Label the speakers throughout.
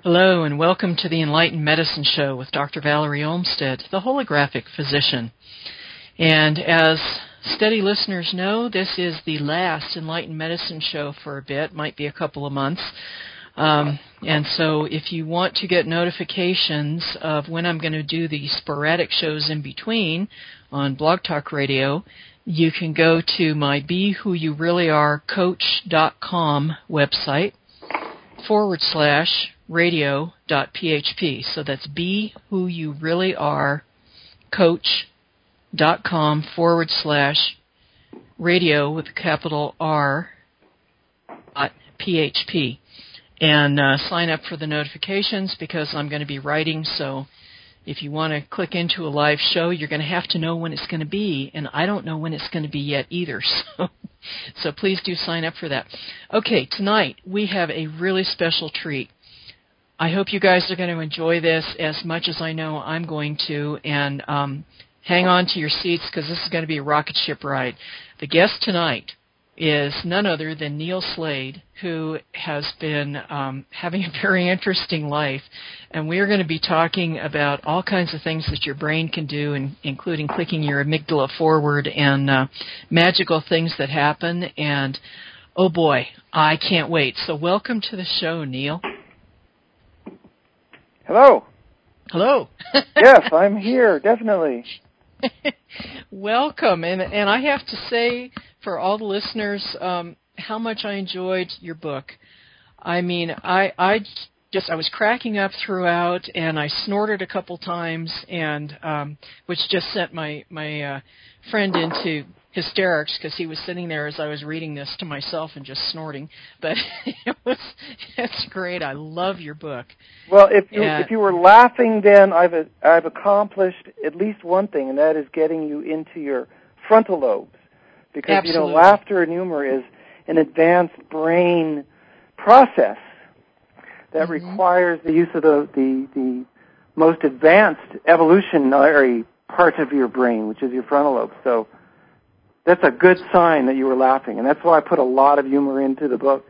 Speaker 1: Hello, and welcome to the Enlightened Medicine Show with Dr. Valerie Olmsted, the holographic physician. And as steady listeners know, this is the last Enlightened Medicine Show for a bit, might be a couple of months. And so if you want to get notifications of when I'm going to do the sporadic shows in between on Blog Talk Radio, you can go to my BeWhoYouReallyAreCoach.com website /radio.php. So that's BeWhoYouReallyAreCoach.com /radio with a capital R .php. And sign up for the notifications because I'm going to be writing. So if you want to click into a live show, you're going to have to know when it's going to be. And I don't know when it's going to be yet either. So please do sign up for that. Okay, tonight we have a really special treat. I hope you guys are going to enjoy this as much as I know I'm going to. And hang on to your seats because this is going to be a rocket ship ride. The guest tonight is none other than Neil Slade, who has been having a very interesting life. And we are going to be talking about all kinds of things that your brain can do, including clicking your amygdala forward and magical things that happen. And, oh boy, I can't wait. So welcome to the show, Neil.
Speaker 2: Hello.
Speaker 1: Hello.
Speaker 2: Yes, I'm here, definitely.
Speaker 1: Welcome. And I have to say, for all the listeners, how much I enjoyed your book. I mean, I was cracking up throughout, and I snorted a couple times, and which just sent my friend into hysterics because he was sitting there as I was reading this to myself and just snorting. But it's great. I love your book.
Speaker 2: Well, if you were laughing, then I've accomplished at least one thing, and that is getting you into your frontal lobes. Because,
Speaker 1: Absolutely.
Speaker 2: Laughter and humor is an advanced brain process that requires the use of the most advanced evolutionary part of your brain, which is your frontal lobe. So that's a good sign that you were laughing, and that's why I put a lot of humor into the book.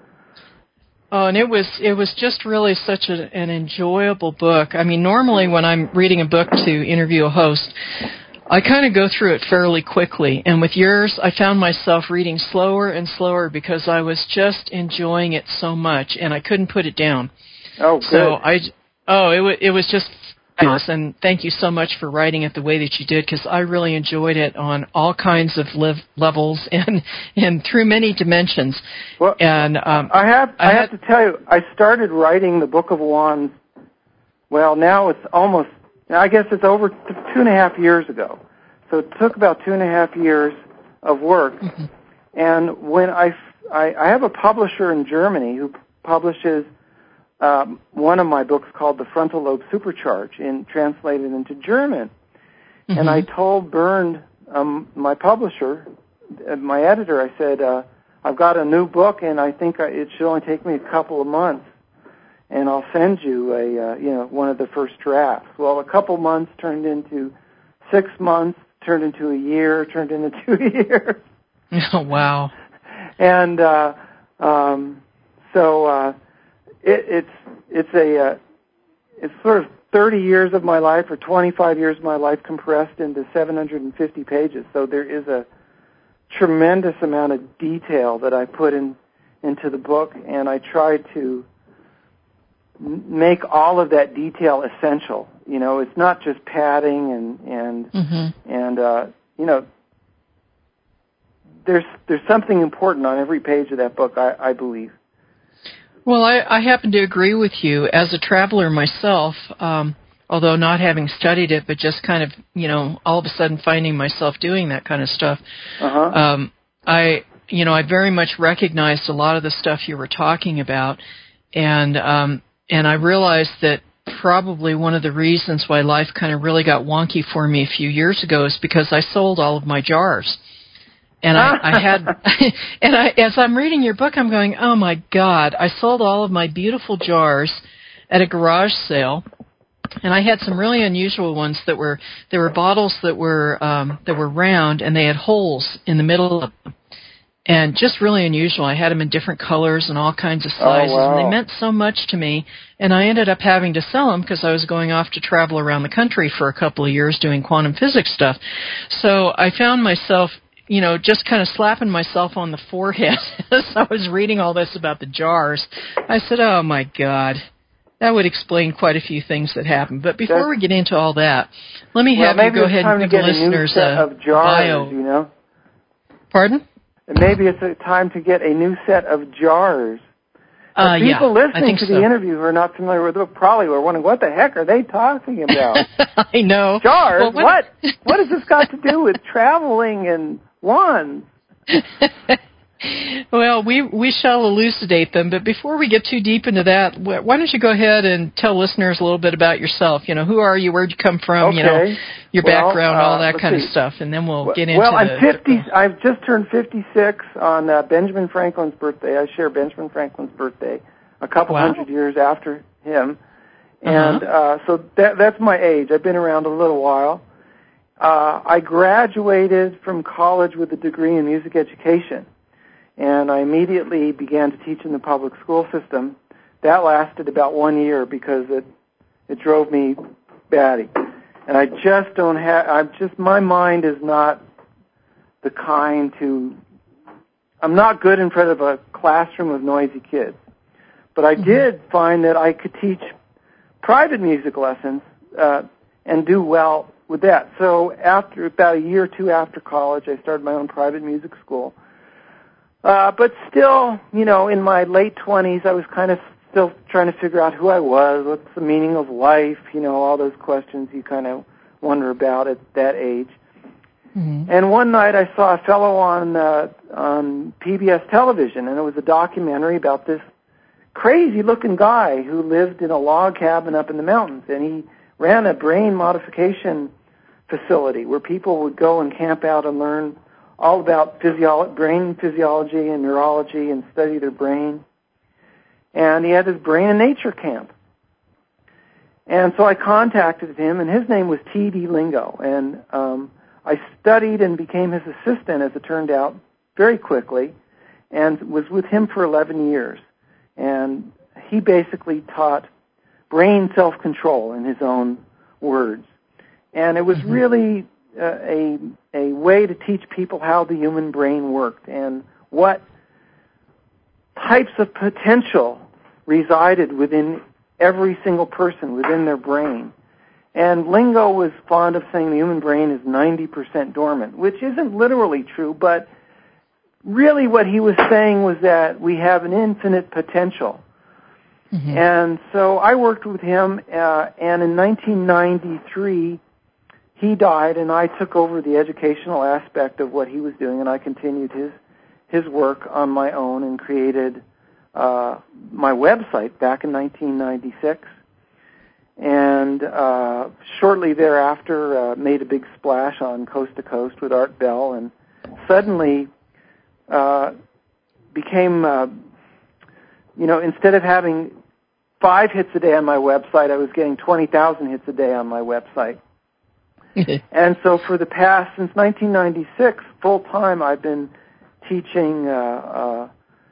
Speaker 1: Oh, and it was just really such an enjoyable book. I mean, normally when I'm reading a book to interview a host, I kind of go through it fairly quickly, and with yours, I found myself reading slower and slower because I was just enjoying it so much, and I couldn't put it down.
Speaker 2: Oh, good.
Speaker 1: So it was just fabulous, and thank you so much for writing it the way that you did because I really enjoyed it on all kinds of levels and through many dimensions.
Speaker 2: Well,
Speaker 1: and
Speaker 2: I have to tell you, I started writing the Book of Wands. Well, now it's almost. I guess it's over 2.5 years ago. So it took about 2.5 years of work. Mm-hmm. And when I have a publisher in Germany who publishes one of my books called The Frontal Lobe Supercharge, translated into German. Mm-hmm. And I told Bernd, my publisher, my editor, I said, I've got a new book, and I think it should only take me a couple of months. And I'll send you one of the first drafts. Well, a couple months turned into 6 months, turned into a year, turned into 2 years.
Speaker 1: Oh, wow.
Speaker 2: And it's sort of 30 years of my life or 25 years of my life compressed into 750 pages. So there is a tremendous amount of detail that I put into the book, and I try to make all of that detail essential. It's not just padding and there's something important on every page of that book, I believe.
Speaker 1: Well, I happen to agree with you. As a traveler myself, although not having studied it, but just kind of, all of a sudden finding myself doing that kind of stuff, I very much recognized a lot of the stuff you were talking about, and I realized that probably one of the reasons why life kind of really got wonky for me a few years ago is because I sold all of my jars. And I had, as I'm reading your book, I'm going, oh my God, I sold all of my beautiful jars at a garage sale. And I had some really unusual ones there were bottles that were round and they had holes in the middle of them. and just really unusual. I had them in different colors and all kinds of sizes, and they meant so much to me. And I ended up having to sell them because I was going off to travel around the country for a couple of years doing quantum physics stuff. So I found myself, just kind of slapping myself on the forehead as I was reading all this about the jars. I said, oh, my God. That would explain quite a few things that happened. But before we get into all that, let me have you go ahead and give the listeners
Speaker 2: a jars,
Speaker 1: bio. Pardon?
Speaker 2: Maybe it's a time to get a new set of jars. People listening to the interview who are not familiar with it probably were wondering, what the heck are they talking about?
Speaker 1: I know.
Speaker 2: Jars? Well, what has this got to do with traveling and wands?
Speaker 1: Well, we shall elucidate them, but before we get too deep into that, why don't you go ahead and tell listeners a little bit about yourself? Who are you, where'd you come from, your background, all that kind of stuff, and then we'll get into
Speaker 2: Well, I'm 50. I've just turned 56 on Benjamin Franklin's birthday. I share Benjamin Franklin's birthday a couple hundred years after him, and so that's my age. I've been around a little while. I graduated from college with a degree in music education. And I immediately began to teach in the public school system. That lasted about 1 year because it drove me batty. And I just don't have, my mind is not the kind I'm not good in front of a classroom of noisy kids. But I did find that I could teach private music lessons and do well with that. So after about a year or two after college, I started my own private music school. But still, in my late 20s, I was kind of still trying to figure out who I was, what's the meaning of life, all those questions you kind of wonder about at that age. Mm-hmm. And one night I saw a fellow on PBS television, and it was a documentary about this crazy-looking guy who lived in a log cabin up in the mountains, and he ran a brain modification facility where people would go and camp out and learn all about brain physiology and neurology and study their brain. And he had this Brain and Nature camp. And so I contacted him, and his name was T.D. Lingo. And I studied and became his assistant, as it turned out, very quickly, and was with him for 11 years. And he basically taught brain self-control in his own words. And it was really a way to teach people how the human brain worked and what types of potential resided within every single person, within their brain. And Lingo was fond of saying the human brain is 90% dormant, which isn't literally true, but really what he was saying was that we have an infinite potential. Mm-hmm. And so I worked with him, and in 1993, he died, and I took over the educational aspect of what he was doing, and I continued his work on my own and created my website back in 1996. And shortly thereafter, made a big splash on Coast to Coast with Art Bell, and suddenly became, instead of having 5 hits a day on my website, I was getting 20,000 hits a day on my website. And so for the past, since 1996, full time, I've been teaching a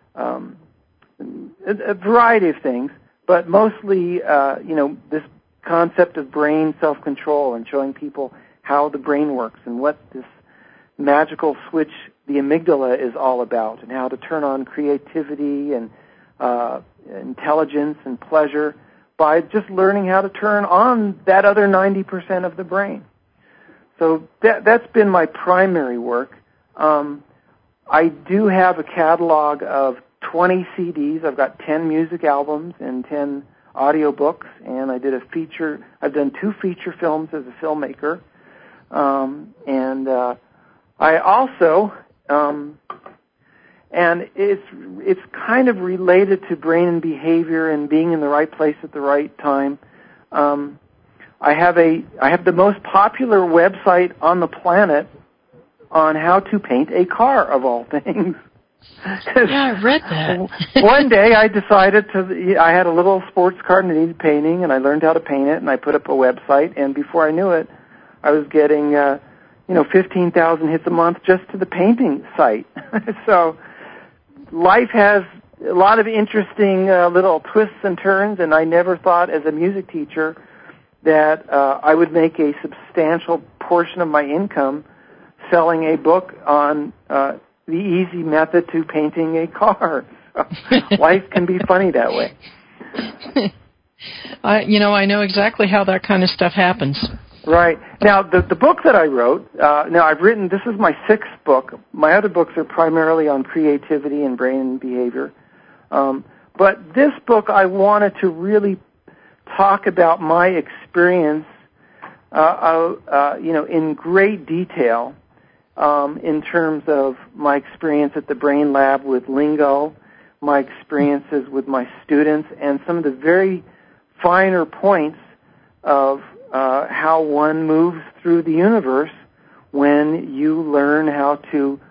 Speaker 2: variety of things, but mostly, this concept of brain self-control and showing people how the brain works and what this magical switch, the amygdala, is all about, and how to turn on creativity and intelligence and pleasure by just learning how to turn on that other 90% of the brain. So that's been my primary work. I do have a catalog of 20 CDs. I've got 10 music albums and 10 audio books, and I've done 2 feature films as a filmmaker. I also, and it's kind of related to brain and behavior and being in the right place at the right time. I have the most popular website on the planet on how to paint a car, of all things.
Speaker 1: Yeah, I read that.
Speaker 2: One day I decided I had a little sports car and it needed painting, and I learned how to paint it, and I put up a website, and before I knew it, I was getting, 15,000 hits a month just to the painting site. So life has a lot of interesting little twists and turns, and I never thought as a music teacher that I would make a substantial portion of my income selling a book on the easy method to painting a car. So life can be funny that way.
Speaker 1: I know exactly how that kind of stuff happens.
Speaker 2: Right. Now, the book that I wrote, this is my 6th book. My other books are primarily on creativity and brain and behavior. But this book, I wanted to really talk about my experience, in great detail, in terms of my experience at the Brain Lab with Lingo, my experiences with my students, and some of the very finer points of how one moves through the universe when you learn how to,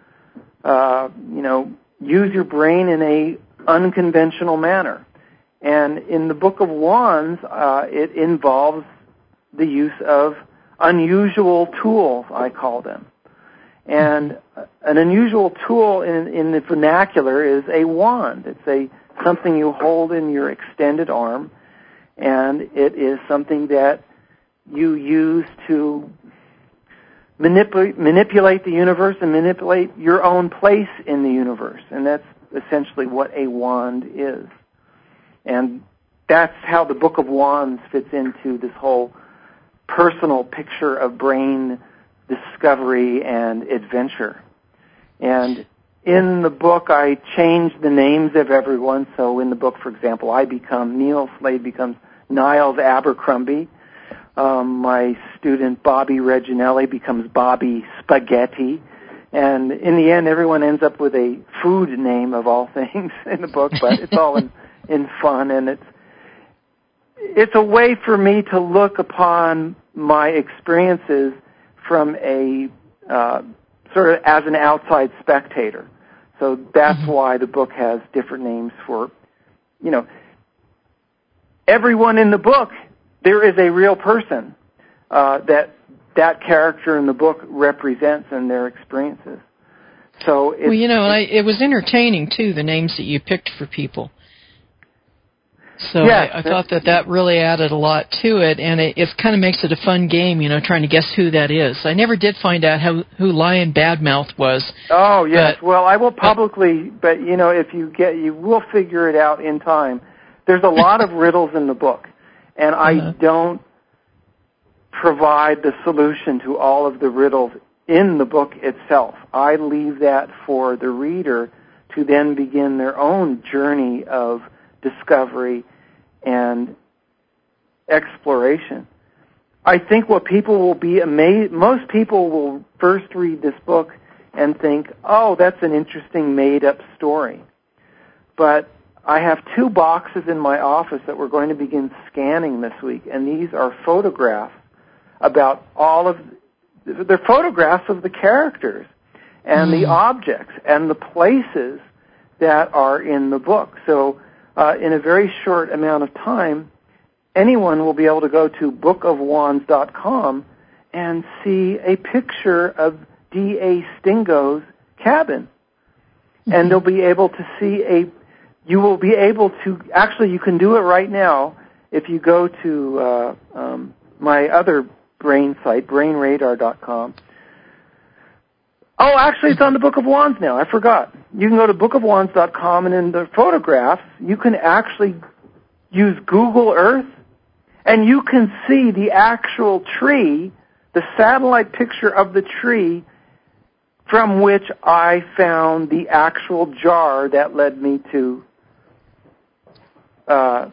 Speaker 2: use your brain in a unconventional manner. And in the Book of Wands, it involves the use of unusual tools, I call them. And an unusual tool in the vernacular is a wand. It's something you hold in your extended arm, and it is something that you use to manipulate the universe and manipulate your own place in the universe. And that's essentially what a wand is. And that's how the Book of Wands fits into this whole personal picture of brain discovery and adventure. And in the book, I change the names of everyone. So in the book, for example, Neil Slade becomes Niles Abercrombie. My student Bobby Reginelli becomes Bobby Spaghetti. And in the end, everyone ends up with a food name of all things in the book, but it's all in fun, and it's a way for me to look upon my experiences from a sort of as an outside spectator. So that's why the book has different names for, everyone in the book. There is a real person that character in the book represents and their experiences. So
Speaker 1: it was entertaining too, the names that you picked for people. So yes, I thought that really added a lot to it, and it kind of makes it a fun game, trying to guess who that is. I never did find out who Lion Badmouth was.
Speaker 2: Oh, yes. Well, I will publicly, but if you will figure it out in time. There's a lot of riddles in the book, and I don't provide the solution to all of the riddles in the book itself. I leave that for the reader to then begin their own journey of discovery and exploration. I think what people will be amazed, most people will first read this book and think, oh, that's an interesting made-up story. But I have 2 boxes in my office that we're going to begin scanning this week, and these are photographs about they're photographs of the characters and the objects and the places that are in the book. So in a very short amount of time, anyone will be able to go to bookofwands.com and see a picture of D.A. Stingo's cabin. And they'll be able to see you can do it right now if you go to my other brain site, brainradar.com. Oh, actually, it's on the Book of Wands now. I forgot. You can go to bookofwands.com, and in the photographs, you can actually use Google Earth, and you can see the actual tree, the satellite picture of the tree from which I found the actual jar that led me to I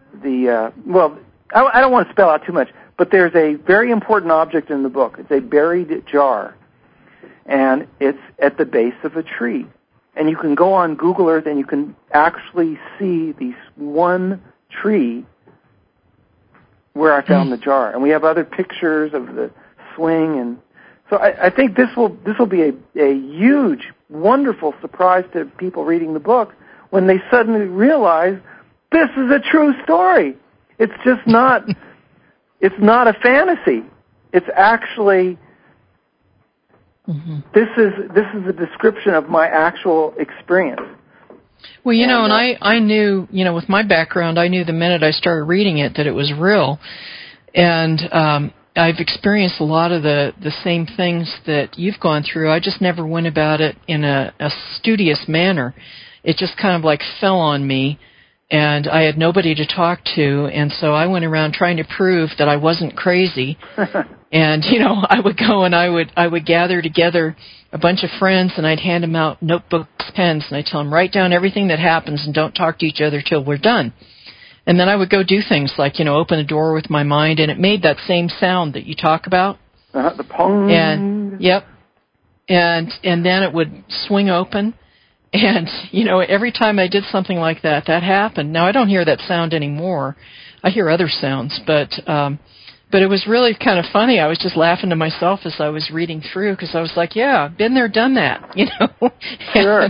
Speaker 2: don't want to spell out too much, but there's a very important object in the book. It's a buried jar, and it's at the base of a tree. And you can go on Google Earth and you can actually see this one tree where I found the jar. And we have other pictures of the swing, and so I think this will be a huge, wonderful surprise to people reading the book when they suddenly realize this is a true story. It's just not. It's not a fantasy. It's actually. This is a description of my actual experience,
Speaker 1: Well, and I knew, with my background, I knew the minute I started reading it that it was real. And I've experienced a lot of the same things that you've gone through. I just never went about it in a studious manner. It just kind of like fell on me, and I had nobody to talk to, and so I went around trying to prove that I wasn't crazy. And, I would go and I would gather together a bunch of friends, and I'd hand them out notebooks, pens, and I'd tell them, write down everything that happens and don't talk to each other till we're done. And then I would go do things like, open a door with my mind, and it made that same sound that you talk about.
Speaker 2: The pong.
Speaker 1: And, yep. And then it would swing open. And, every time I did something like that, that happened. Now, I don't hear that sound anymore. I hear other sounds, but it was really kind of funny. I was just laughing to myself as I was reading through, because I was like, yeah, been there, done that,
Speaker 2: Sure.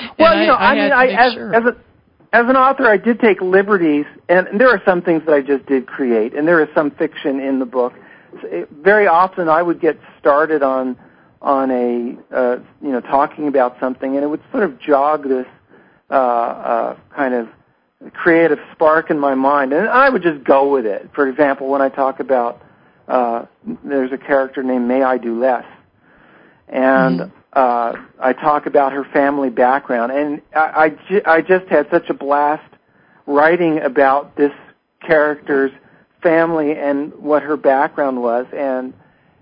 Speaker 2: As an author, I did take liberties, and there are some things that I just did create, and there is some fiction in the book. Very often I would get started on a talking about something, and it would sort of jog this kind of creative spark in my mind, and I would just go with it. For example, when I talk about there's a character named May I Do Less, and I talk about her family background, and I just had such a blast writing about this character's family and what her background was, and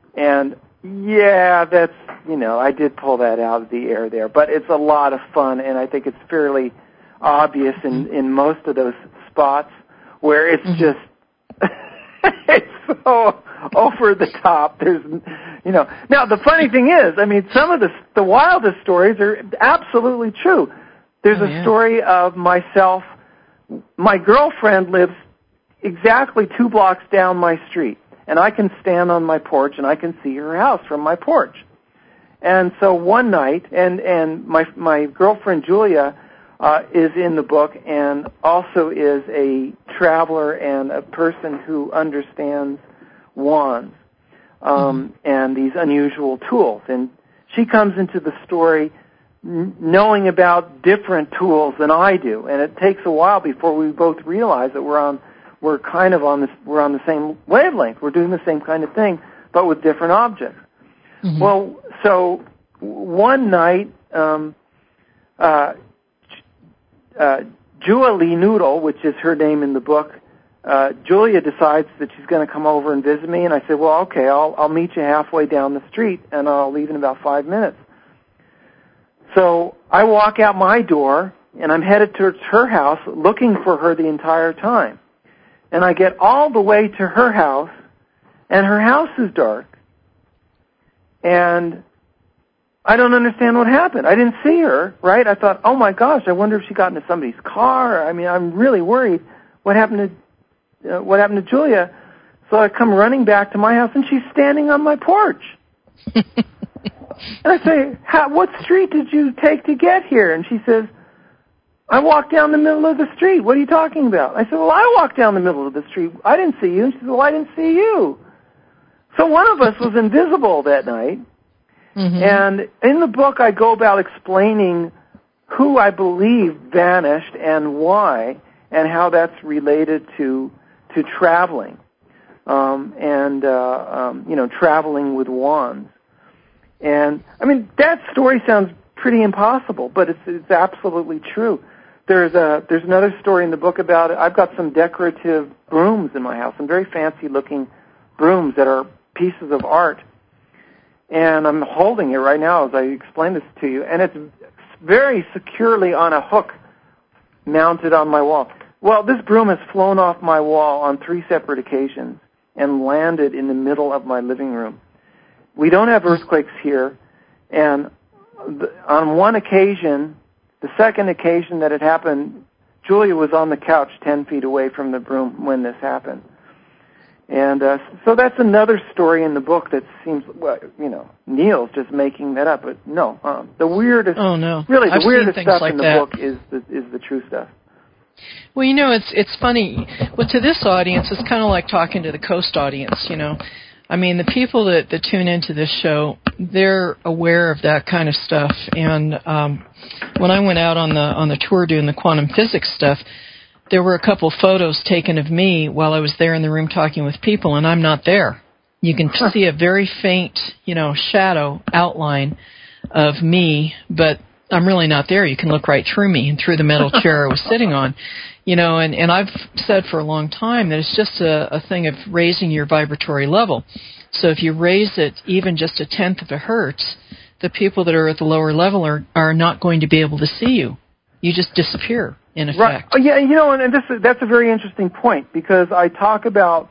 Speaker 2: yeah, that's, I did pull that out of the air there, but it's a lot of fun, and I think it's fairly obvious in most of those spots where it's just, it's so over the top. There's, Now the funny thing is, some of the wildest stories are absolutely true. There's a story of myself. My girlfriend lives exactly 2 blocks down my street, and I can stand on my porch and I can see her house from my porch. And so one night, and my girlfriend Julia is in the book, and also is a traveler and a person who understands wands and these unusual tools. And she comes into the story knowing about different tools than I do, and it takes a while before we both realize that we're on the same wavelength. We're doing the same kind of thing, but with different objects. Mm-hmm. Well, so one night, Julie Noodle, which is her name in the book, Julia decides that she's going to come over and visit me, and I said, well, okay, I'll meet you halfway down the street, and I'll leave in about 5 minutes. So I walk out my door, and I'm headed towards her house, looking for her the entire time. And I get all the way to her house, and her house is dark. And I don't understand what happened. I didn't see her, right? I thought, oh my gosh, I wonder if she got into somebody's car. I'm really worried. What happened to Julia? So I come running back to my house, and she's standing on my porch. And I say, what street did you take to get here? And she says, I walked down the middle of the street. What are you talking about? I said, well, I walked down the middle of the street. I didn't see you. And she said, well, I didn't see you. So one of us was invisible that night. Mm-hmm. And in the book, I go about explaining who I believe vanished and why, and how that's related to traveling, traveling with wands. And that story sounds pretty impossible, but it's absolutely true. There's another story in the book about it. I've got some decorative brooms in my house, some very fancy-looking brooms that are pieces of art. And I'm holding it right now as I explain this to you, and it's very securely on a hook mounted on my wall. Well, this broom has flown off my wall on 3 separate occasions and landed in the middle of my living room. We don't have earthquakes here, and on one occasion, the second occasion that it happened, Julia was on the couch 10 feet away from the broom when this happened. And so that's another story in the book that seems, Neil's just making that up, but no. The weirdest, the weirdest stuff in the book is the true stuff.
Speaker 1: Well, it's funny. Well, to this audience, it's kind of like talking to the Coast audience, I mean, the people that tune into this show, they're aware of that kind of stuff. And when I went out on the tour doing the quantum physics stuff, there were a couple photos taken of me while I was there in the room talking with people, and I'm not there. You can see a very faint, shadow outline of me, but I'm really not there. You can look right through me and through the metal chair I was sitting on. And I've said for a long time that it's just a thing of raising your vibratory level. So if you raise it even just a tenth of a hertz, the people that are at the lower level are not going to be able to see you. You just disappear, in effect.
Speaker 2: Right. Oh, yeah, and that's a very interesting point, because I talk about,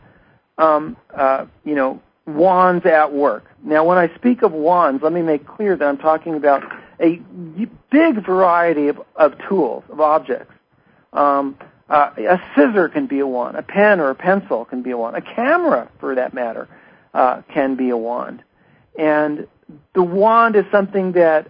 Speaker 2: wands at work. Now, when I speak of wands, let me make clear that I'm talking about a big variety of tools, of objects. A scissor can be a wand. A pen or a pencil can be a wand. A camera, for that matter, can be a wand. And the wand is something that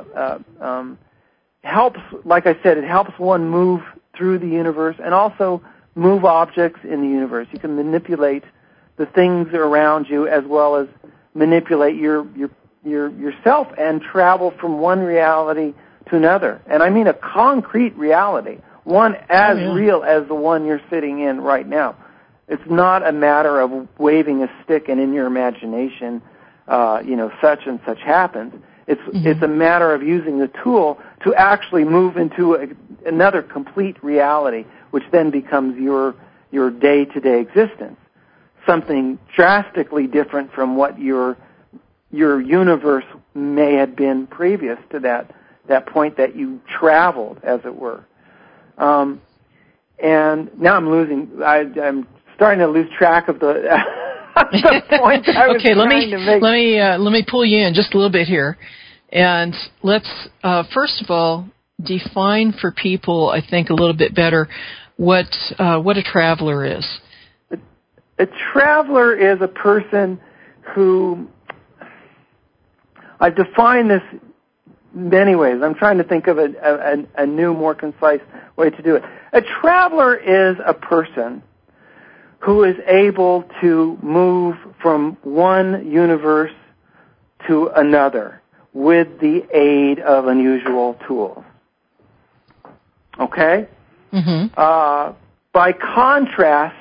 Speaker 2: helps, like I said, it helps one move through the universe and also move objects in the universe. You can manipulate the things around you as well as manipulate yourself and travel from one reality to another. And I mean a concrete reality, one as real as the one you're sitting in right now. It's not a matter of waving a stick and in your imagination, such and such happens. It's a matter of using the tool to actually move into another complete reality, which then becomes your day-to-day existence. Something drastically different from what your universe may have been previous to that point that you traveled, as it were. And now I'm starting to lose track of the point I was trying to make.
Speaker 1: Let me pull you in just a little bit here, and let's first of all define for people, I think, a little bit better what a traveler is.
Speaker 2: A traveler is a person who, I've defined this many ways. I'm trying to think of a new, more concise way to do it. A traveler is a person who is able to move from one universe to another with the aid of unusual tools. Okay?
Speaker 1: Mm-hmm.
Speaker 2: By contrast,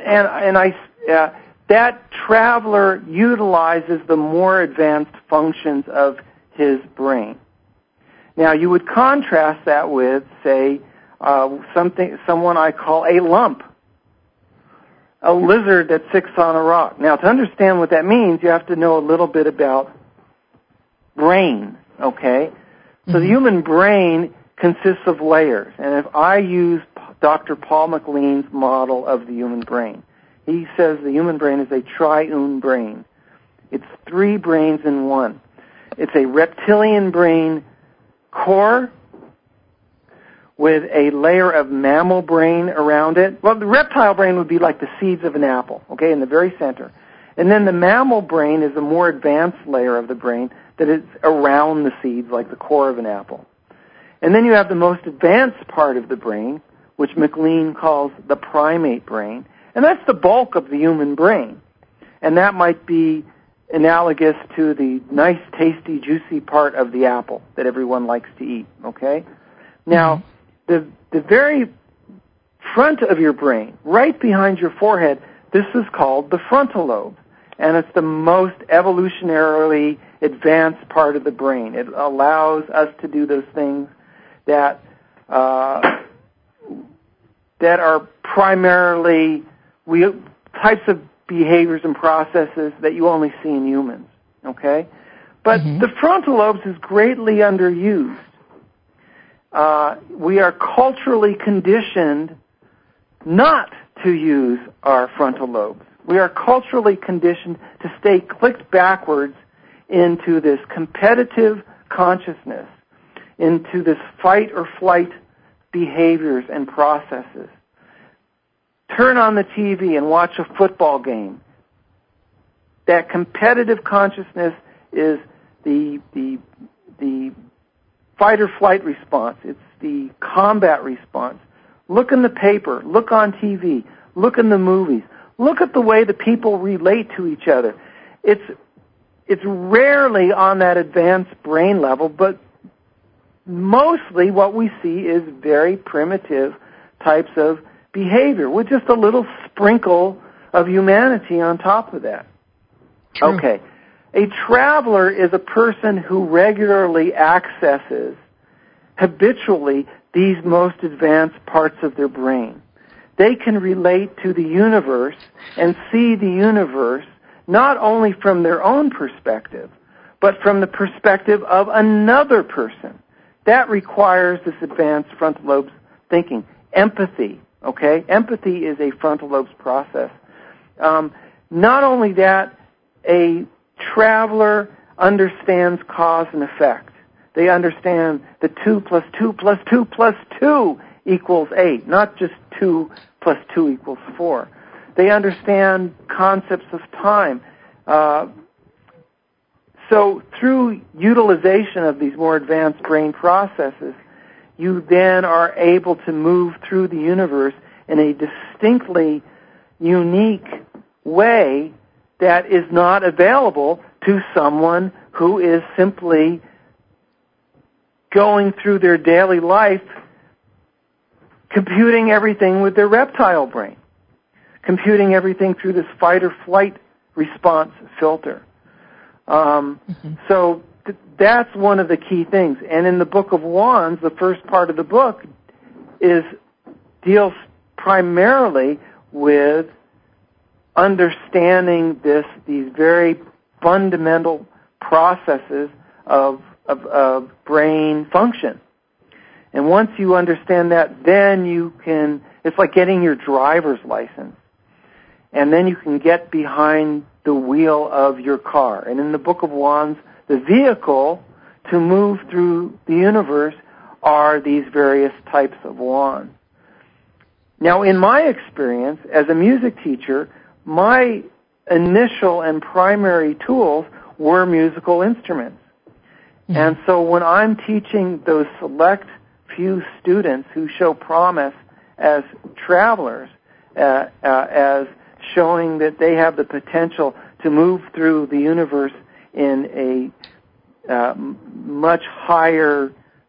Speaker 2: that traveler utilizes the more advanced functions of his brain. Now, you would contrast that with, say, someone I call a lump, a lizard that sits on a rock. Now, to understand what that means, you have to know a little bit about brain, okay? Mm-hmm. So the human brain consists of layers, and if I use Dr. Paul MacLean's model of the human brain, he says the human brain is a triune brain. It's 3 brains in one. It's a reptilian brain core with a layer of mammal brain around it. Well, the reptile brain would be like the seeds of an apple, okay, in the very center. And then the mammal brain is a more advanced layer of the brain that is around the seeds, like the core of an apple. And then you have the most advanced part of the brain, which MacLean calls the primate brain, and that's the bulk of the human brain. And that might be analogous to the nice, tasty, juicy part of the apple that everyone likes to eat, okay? Now, the very front of your brain, right behind your forehead, this is called the frontal lobe, and it's the most evolutionarily advanced part of the brain. It allows us to do those things that are primarily types of behaviors and processes that you only see in humans, okay? But the frontal lobes is greatly underused. We are culturally conditioned not to use our frontal lobes. We are culturally conditioned to stay clicked backwards into this competitive consciousness, into this fight or flight behaviors and processes. Turn on the TV and watch a football game. That competitive consciousness is the fight or flight response. It's the combat response. Look in the paper. Look on TV. Look in the movies. Look at the way the people relate to each other. it's rarely on that advanced brain level, but mostly what we see is very primitive types of behavior with just a little sprinkle of humanity on top of that.
Speaker 1: True.
Speaker 2: Okay. A traveler is a person who regularly accesses habitually these most advanced parts of their brain. They can relate to the universe and see the universe not only from their own perspective, but from the perspective of another person. That requires this advanced frontal lobe thinking. Empathy, okay? Empathy is a frontal lobe's process. Not only that, a traveler understands cause and effect. They understand that 2 plus 2 plus 2 plus 2 equals 8, not just 2 plus 2 equals 4. They understand concepts of time. So through utilization of these more advanced brain processes, you then are able to move through the universe in a distinctly unique way that is not available to someone who is simply going through their daily life computing everything with their reptile brain, computing everything through this fight or flight response filter. So that's one of the key things. And in the Book of Wands, the first part of the book deals primarily with understanding these very fundamental processes of brain function. And once you understand that, then it's like getting your driver's license. And then you can get behind the wheel of your car. And in the Book of Wands, the vehicle to move through the universe are these various types of wands. Now, in my experience as a music teacher, my initial and primary tools were musical instruments. Mm-hmm. And so when I'm teaching those select few students who show promise as travelers, as showing that they have the potential to move through the universe in a much higher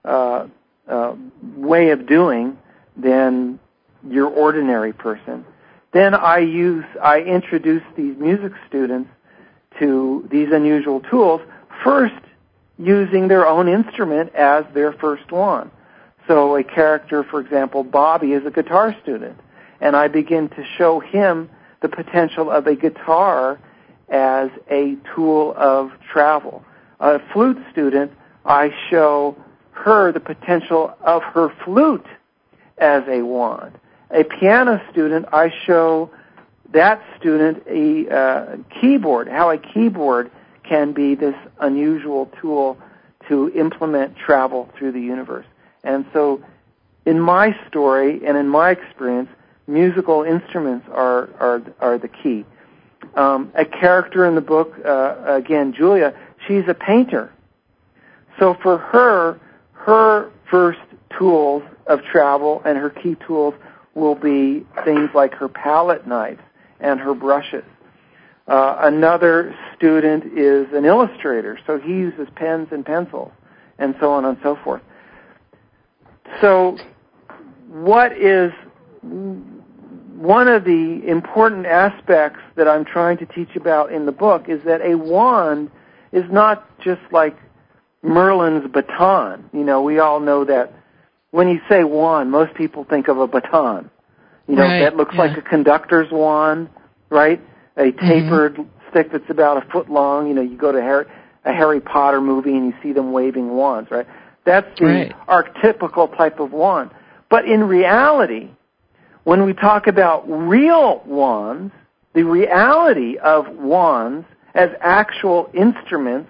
Speaker 2: way of doing than your ordinary person, then I introduce these music students to these unusual tools, first using their own instrument as their first one. So a character, for example, Bobby, is a guitar student, and I begin to show him the potential of a guitar as a tool of travel. A flute student, I show her the potential of her flute as a wand. A piano student, I show that student a keyboard, how a keyboard can be this unusual tool to implement travel through the universe. And so in my story and in my experience, musical instruments are the key. A character in the book, again, Julia, she's a painter. So for her first tools of travel and her key tools will be things like her palette knives and her brushes. Another student is an illustrator, so he uses pens and pencils, and so on and so forth. So what is one of the important aspects that I'm trying to teach about in the book is that a wand is not just like Merlin's baton. You know, we all know that when you say wand, most people think of a baton. You know, right, that looks like a conductor's wand, right? A tapered stick that's about a foot long. You know, you go to a Harry Potter movie and you see them waving wands, right? That's the archetypical type of wand. But in reality, when we talk about real wands, the reality of wands as actual instruments,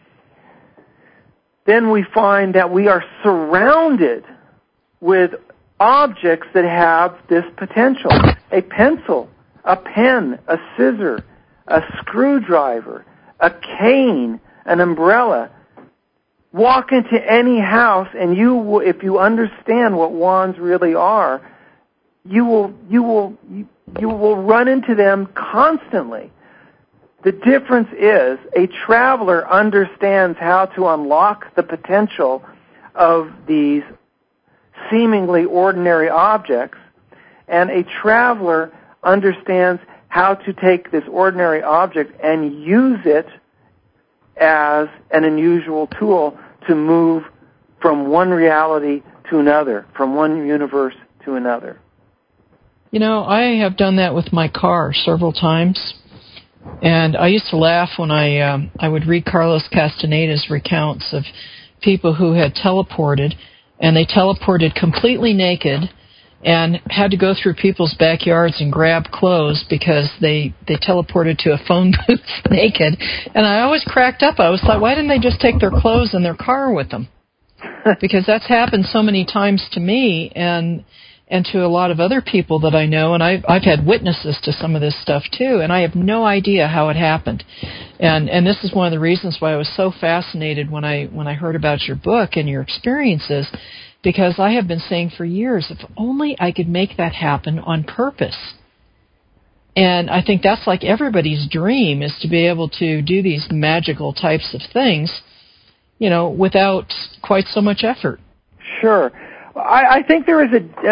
Speaker 2: then we find that we are surrounded with objects that have this potential. A pencil, a pen, a scissor, a screwdriver, a cane, an umbrella. Walk into any house and if you understand what wands really are, you will run into them constantly. The difference is a traveler understands how to unlock the potential of these seemingly ordinary objects, and a traveler understands how to take this ordinary object and use it as an unusual tool to move from one reality to another, from one universe to another.
Speaker 1: You know, I have done that with my car several times, and I used to laugh when I would read Carlos Castaneda's recounts of people who had teleported, and they teleported completely naked and had to go through people's backyards and grab clothes because they teleported to a phone booth naked. And I always cracked up. I was like, why didn't they just take their clothes in their car with them? Because that's happened so many times to me and to a lot of other people that I know, and I've had witnesses to some of this stuff too, and I have no idea how it happened. And this is one of the reasons why I was so fascinated when I heard about your book and your experiences, because I have been saying for years, if only I could make that happen on purpose. And I think that's like everybody's dream, is to be able to do these magical types of things, you know, without quite so much effort.
Speaker 2: Sure. I think there is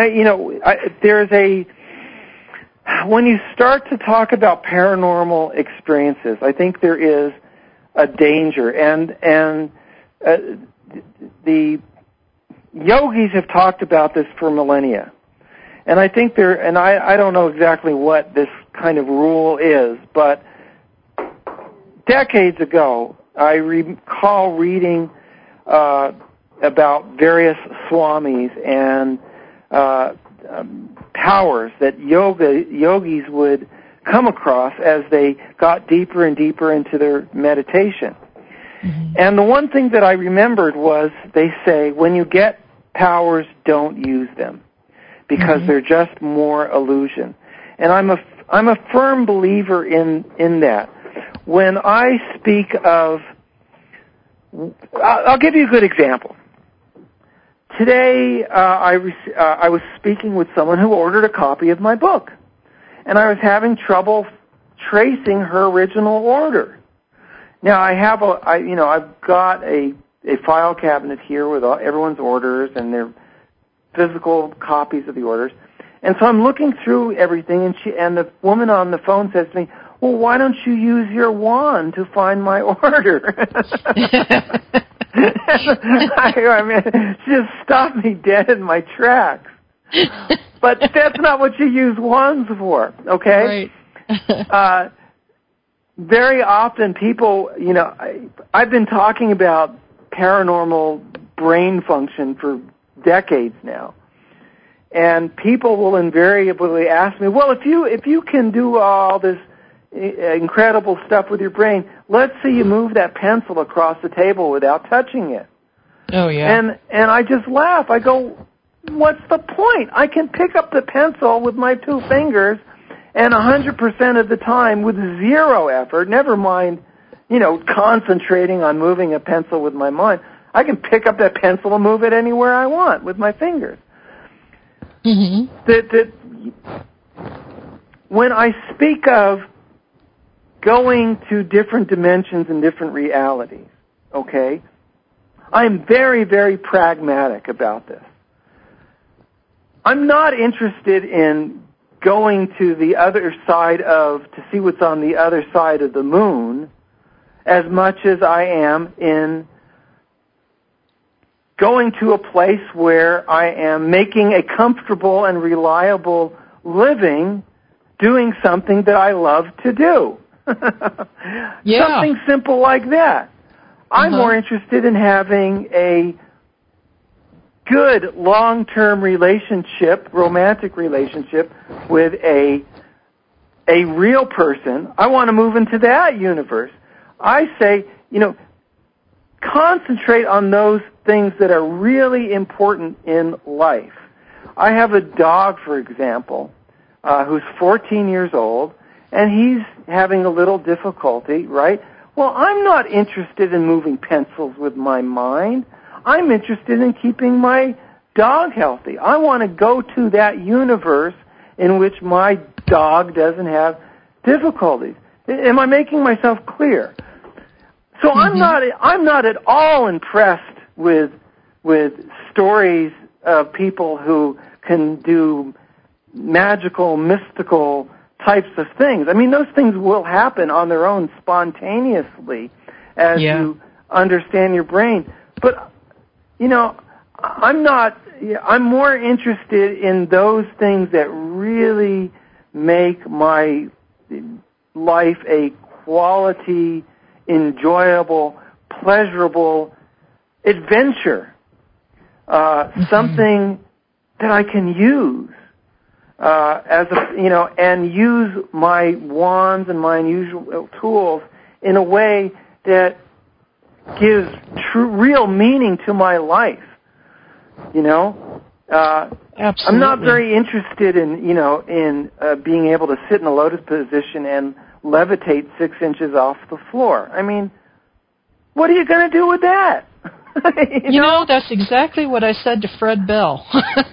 Speaker 2: when you start to talk about paranormal experiences, I think there is a danger, and the yogis have talked about this for millennia, and I think I don't know exactly what this kind of rule is, but decades ago, I recall reading about various swamis and powers that yogis would come across as they got deeper and deeper into their meditation. Mm-hmm. And the one thing that I remembered was they say, when you get powers, don't use them, because they're just more illusion. And I'm a firm believer in that. When I speak of, I'll give you a good example. Today, I was speaking with someone who ordered a copy of my book, and I was having trouble tracing her original order. Now, I've got a file cabinet here with everyone's orders and their physical copies of the orders, and so I'm looking through everything, and the woman on the phone says to me, "Well, why don't you use your wand to find my order?" I mean, she just stopped me dead in my tracks. But that's not what you use wands for, okay?
Speaker 1: Right.
Speaker 2: Very often people, I've been talking about paranormal brain function for decades now. And people will invariably ask me, well, if you can do all this incredible stuff with your brain, let's see you move that pencil across the table without touching it.
Speaker 1: Oh, yeah.
Speaker 2: And I just laugh. I go, what's the point? I can pick up the pencil with my two fingers, and 100% of the time with zero effort, never mind, concentrating on moving a pencil with my mind. I can pick up that pencil and move it anywhere I want with my fingers. Mm-hmm. When I speak of going to different dimensions and different realities, okay, I'm very, very pragmatic about this. I'm not interested in going to the other side to see what's on the other side of the moon as much as I am in going to a place where I am making a comfortable and reliable living doing something that I love to do.
Speaker 1: Yeah.
Speaker 2: Something simple like that. I'm more interested in having a good long-term relationship, romantic relationship with a real person. I want to move into that universe. I say, concentrate on those things that are really important in life. I have a dog, for example, who's 14 years old, and he's having a little difficulty, right? Well, I'm not interested in moving pencils with my mind. I'm interested in keeping my dog healthy. I want to go to that universe in which my dog doesn't have difficulties. Am I making myself clear? So I'm not at all impressed with stories of people who can do magical, mystical types of things. I mean, those things will happen on their own spontaneously as you understand your brain. But, I'm more interested in those things that really make my life a quality, enjoyable, pleasurable adventure. Something that I can use and use my wands and my unusual tools in a way that gives real meaning to my life.
Speaker 1: Absolutely.
Speaker 2: I'm not very interested in being able to sit in a lotus position and levitate 6 inches off the floor. I mean, what are you going to do with that?
Speaker 1: you know, that's exactly what I said to Fred Bell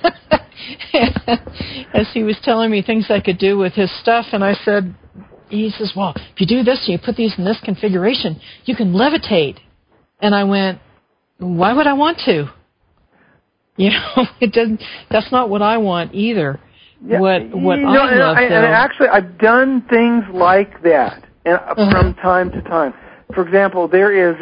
Speaker 1: as he was telling me things I could do with his stuff, and I said, he says, well, if you do this and you put these in this configuration, you can levitate. And I went, why would I want to? It doesn't. That's not what I want either.
Speaker 2: Yeah,
Speaker 1: what I love,
Speaker 2: and actually, I've done things like that from time to time. For example, there's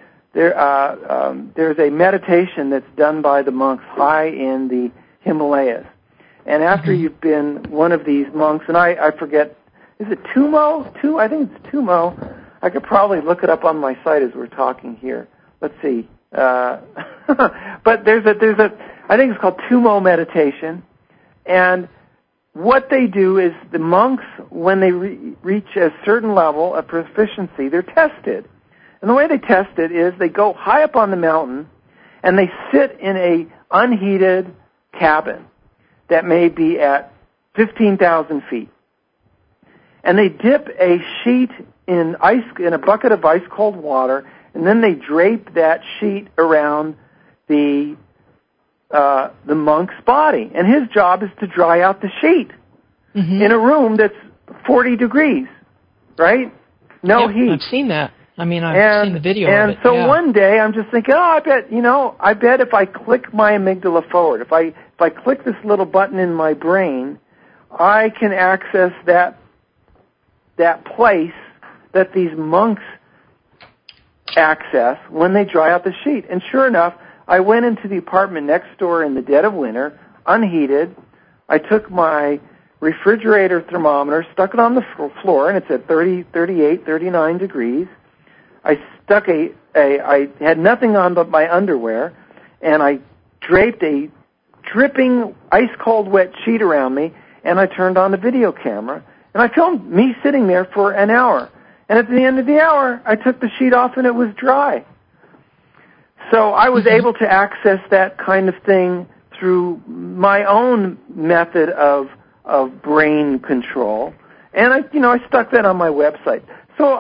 Speaker 2: a meditation that's done by the monks high in the Himalayas, and after you've been one of these monks, and I forget, is it Tumo? I think it's Tumo. I could probably look it up on my site as we're talking here. Let's see. But there's a I think it's called Tumo meditation, and what they do is the monks, when they reach a certain level of proficiency, they're tested. And the way they test it is they go high up on the mountain and they sit in a unheated cabin that may be at 15,000 feet. And they dip a sheet in a bucket of ice cold water, and then they drape that sheet around the monk's body. And his job is to dry out the sheet in a room that's 40 degrees, right? No heat.
Speaker 1: I've seen that. I mean, I've seen the video of it.
Speaker 2: And so one day I'm just thinking, I bet if I click my amygdala forward, if I click this little button in my brain, I can access that place that these monks access when they dry out the sheet. And sure enough, I went into the apartment next door in the dead of winter, unheated. I took my refrigerator thermometer, stuck it on the floor, and it's at 30, 38, 39 degrees. I had nothing on but my underwear, and I draped a dripping ice-cold wet sheet around me, and I turned on the video camera, and I filmed me sitting there for an hour. And at the end of the hour, I took the sheet off, and it was dry. So I was able to access that kind of thing through my own method of brain control, and I stuck that on my website. So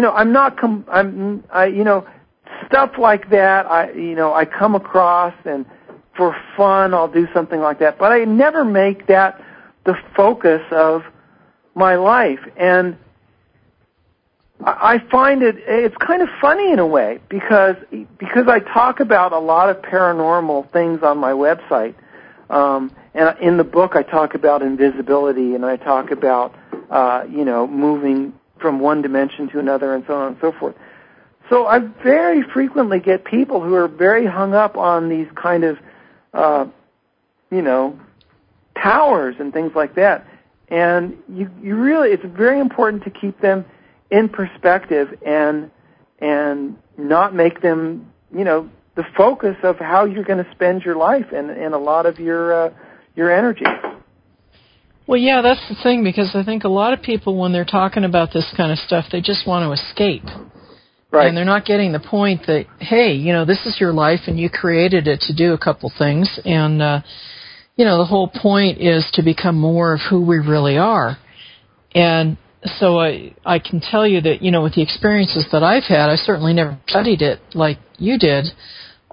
Speaker 2: stuff like that I come across, and for fun I'll do something like that, but I never make that the focus of my life. And I find it's kind of funny in a way because I talk about a lot of paranormal things on my website. And in the book I talk about invisibility, and I talk about moving from one dimension to another, and so on and so forth. So I very frequently get people who are very hung up on these kind of powers and things like that. And you really, it's very important to keep them in perspective and not make them, the focus of how you're going to spend your life and a lot of your energy.
Speaker 1: Well, yeah, that's the thing, because I think a lot of people, when they're talking about this kind of stuff, they just want to escape.
Speaker 2: Right.
Speaker 1: And they're not getting the point that, hey, this is your life and you created it to do a couple things. And, the whole point is to become more of who we really are. And so I can tell you that, with the experiences that I've had, I certainly never studied it like you did.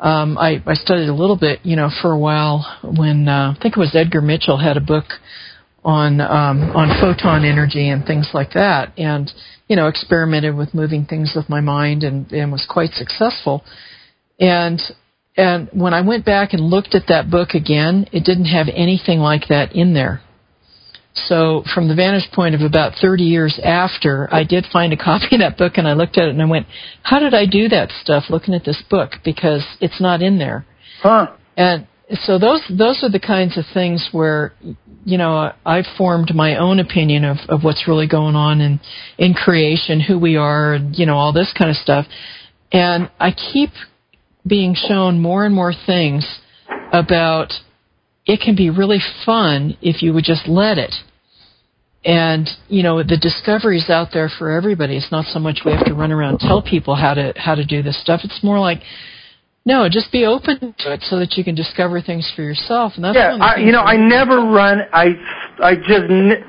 Speaker 1: I studied a little bit, for a while when I think it was Edgar Mitchell had a book on photon energy and things like that, and experimented with moving things with my mind and was quite successful. And when I went back and looked at that book again, it didn't have anything like that in there. So from the vantage point of about 30 years after, I did find a copy of that book, and I looked at it and I went, how did I do that stuff looking at this book? Because it's not in there.
Speaker 2: Huh.
Speaker 1: And so those are the kinds of things where, I've formed my own opinion of what's really going on in creation, who we are, and, all this kind of stuff. And I keep being shown more and more things about it can be really fun if you would just let it. And, the discovery's out there for everybody. It's not so much we have to run around and tell people how to do this stuff. It's more like, no, just be open to it so that you can discover things for yourself. And that's one of the things
Speaker 2: I never run. I just,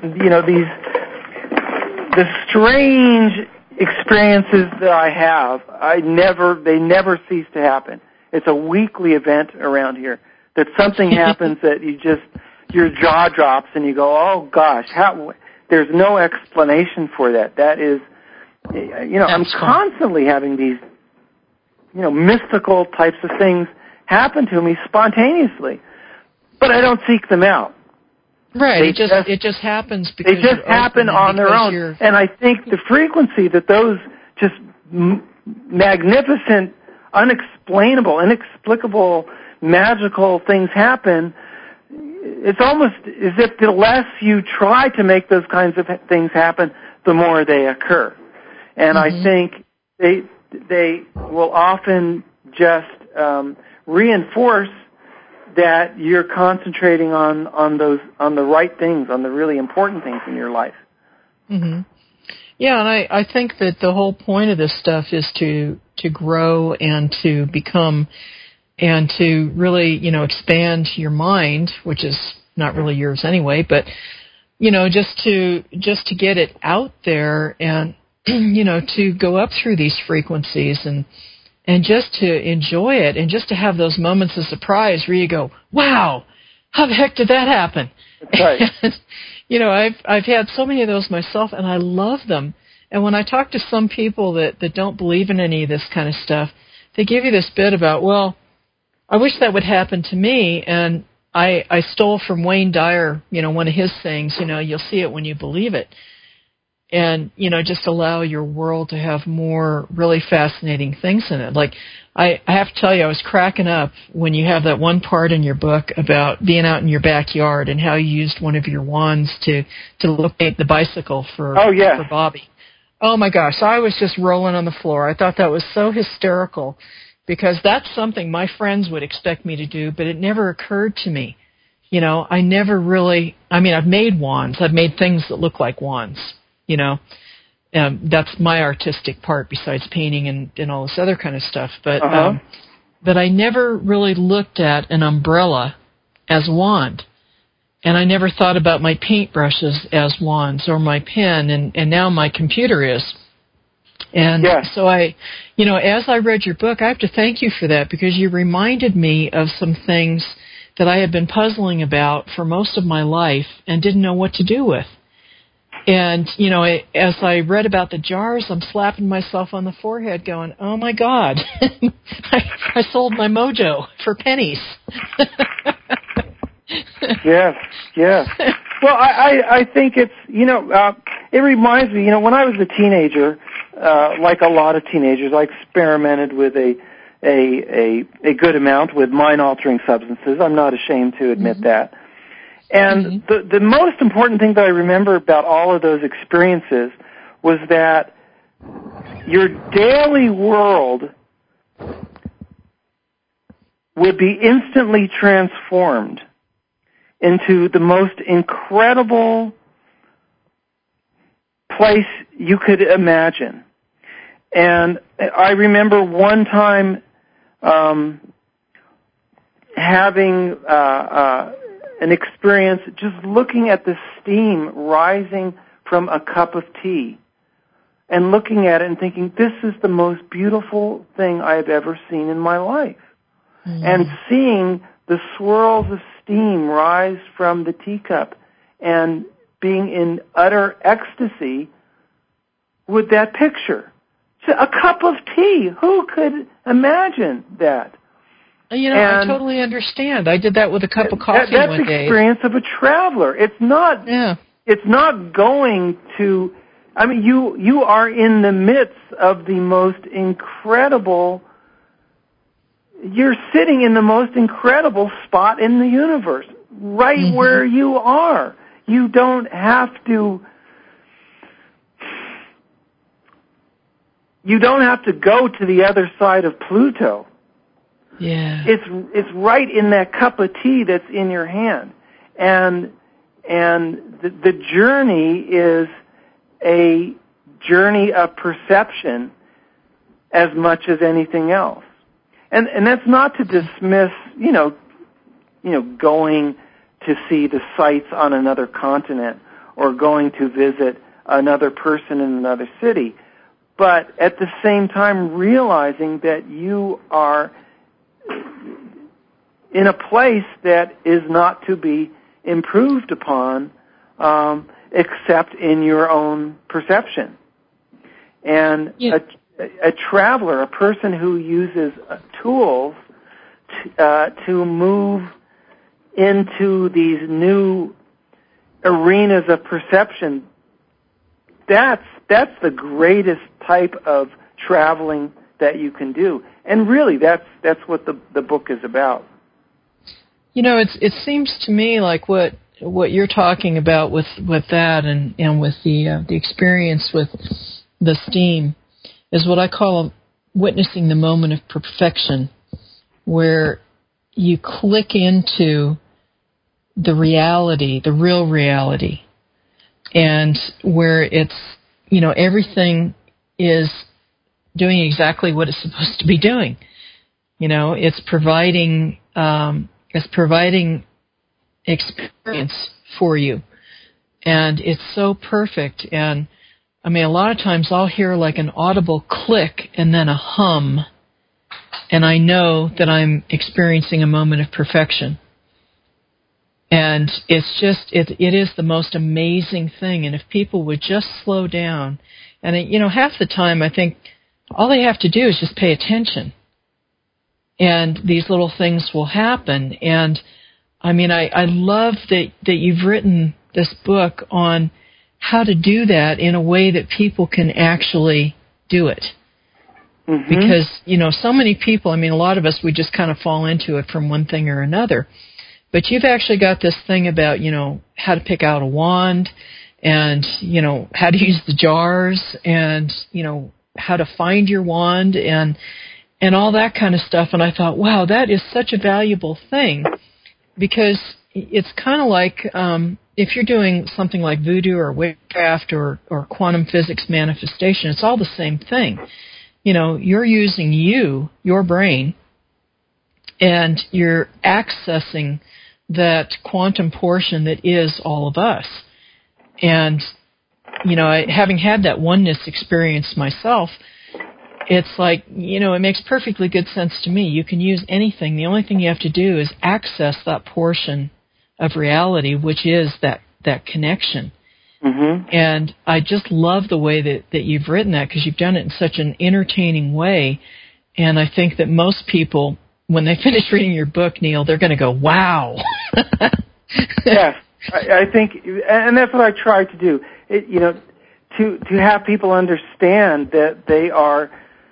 Speaker 2: the strange experiences that I have, they never cease to happen. It's a weekly event around here that something happens that your jaw drops and you go, oh gosh, there's no explanation for that. That is, I'm constantly having these, mystical types of things happen to me spontaneously, but I don't seek them out.
Speaker 1: Right. It just happens because
Speaker 2: they just happen on their own. And I think the frequency that those just magnificent, unexplainable, inexplicable, magical things happen, it's almost as if the less you try to make those kinds of things happen, the more they occur. And I think they will often just reinforce that you're concentrating on the right things, on the really important things in your life.
Speaker 1: Mm-hmm. Yeah, and I think that the whole point of this stuff is to grow and to become and to really, expand your mind, which is not really yours anyway, but just to get it out there and to go up through these frequencies and just to enjoy it and just to have those moments of surprise where you go, wow, how the heck did that happen?
Speaker 2: That's right.
Speaker 1: And, I've had so many of those myself, and I love them. And when I talk to some people that don't believe in any of this kind of stuff, they give you this bit about, well, I wish that would happen to me. And I stole from Wayne Dyer, one of his sayings, you'll see it when you believe it. And, just allow your world to have more really fascinating things in it. Like, I have to tell you, I was cracking up when you have that one part in your book about being out in your backyard and how you used one of your wands to locate the bicycle for Bobby. Oh, my gosh, I was just rolling on the floor. I thought that was so hysterical because that's something my friends would expect me to do, but it never occurred to me. I never really, I've made wands. I've made things that look like wands. That's my artistic part besides painting and all this other kind of stuff. But I never really looked at an umbrella as a wand. And I never thought about my paintbrushes as wands or my pen, and now my computer is. And so as I read your book, I have to thank you for that because you reminded me of some things that I had been puzzling about for most of my life and didn't know what to do with. And, as I read about the jars, I'm slapping myself on the forehead going, oh, my God, I sold my mojo for pennies.
Speaker 2: Yes. Well, I think it's, it reminds me, when I was a teenager, like a lot of teenagers, I experimented with a good amount with mind-altering substances. I'm not ashamed to admit that. And the most important thing that I remember about all of those experiences was that your daily world would be instantly transformed into the most incredible place you could imagine. And I remember one time having an experience just looking at the steam rising from a cup of tea and looking at it and thinking, this is the most beautiful thing I have ever seen in my life. And seeing the swirls of steam rise from the teacup and being in utter ecstasy with that picture. So a cup of tea. Who could imagine that?
Speaker 1: I totally understand. I did that with a cup of coffee one day.
Speaker 2: That's the experience of a traveler. It's not.
Speaker 1: Yeah.
Speaker 2: It's not going to. I mean, you are in the midst of the most incredible. You're sitting in the most incredible spot in the universe, right where you are. You don't have to. You don't have to go to the other side of Pluto.
Speaker 1: Yeah.
Speaker 2: It's right in that cup of tea that's in your hand. And the journey is a journey of perception as much as anything else. And that's not to dismiss, going to see the sights on another continent or going to visit another person in another city. But at the same time, realizing that you are in a place that is not to be improved upon, except in your own perception. And a traveler, a person who uses tools to move into these new arenas of perception, that's the greatest type of traveling that you can do. And really, that's what the book is about.
Speaker 1: It seems to me like what you're talking about with that and with the experience with the steam is what I call witnessing the moment of perfection, where you click into the reality, the real reality, and where it's, everything is doing exactly what it's supposed to be doing. It's providing experience for you, and it's so perfect. And I mean, a lot of times I'll hear like an audible click and then a hum, and I know that I'm experiencing a moment of perfection. And it's just, it is the most amazing thing. And if people would just slow down, and half the time I think all they have to do is just pay attention, and these little things will happen. And I mean, I love that you've written this book on how to do that in a way that people can actually do it. Mm-hmm. Because, so many people, I mean, a lot of us, we just kind of fall into it from one thing or another. But you've actually got this thing about, how to pick out a wand and, how to use the jars and, how to find your wand and all that kind of stuff. And I thought, wow, that is such a valuable thing, because it's kind of like if you're doing something like voodoo or witchcraft or quantum physics manifestation, it's all the same thing. You're using your brain, and you're accessing that quantum portion that is all of us. And, having had that oneness experience myself, it's like, it makes perfectly good sense to me. You can use anything. The only thing you have to do is access that portion of reality, which is that connection. Mm-hmm. And I just love the way that you've written that, because you've done it in such an entertaining way. And I think that most people, when they finish reading your book, Neil, they're going to go, wow.
Speaker 2: Yes, I think, and that's what I try to do. To have people understand that they are.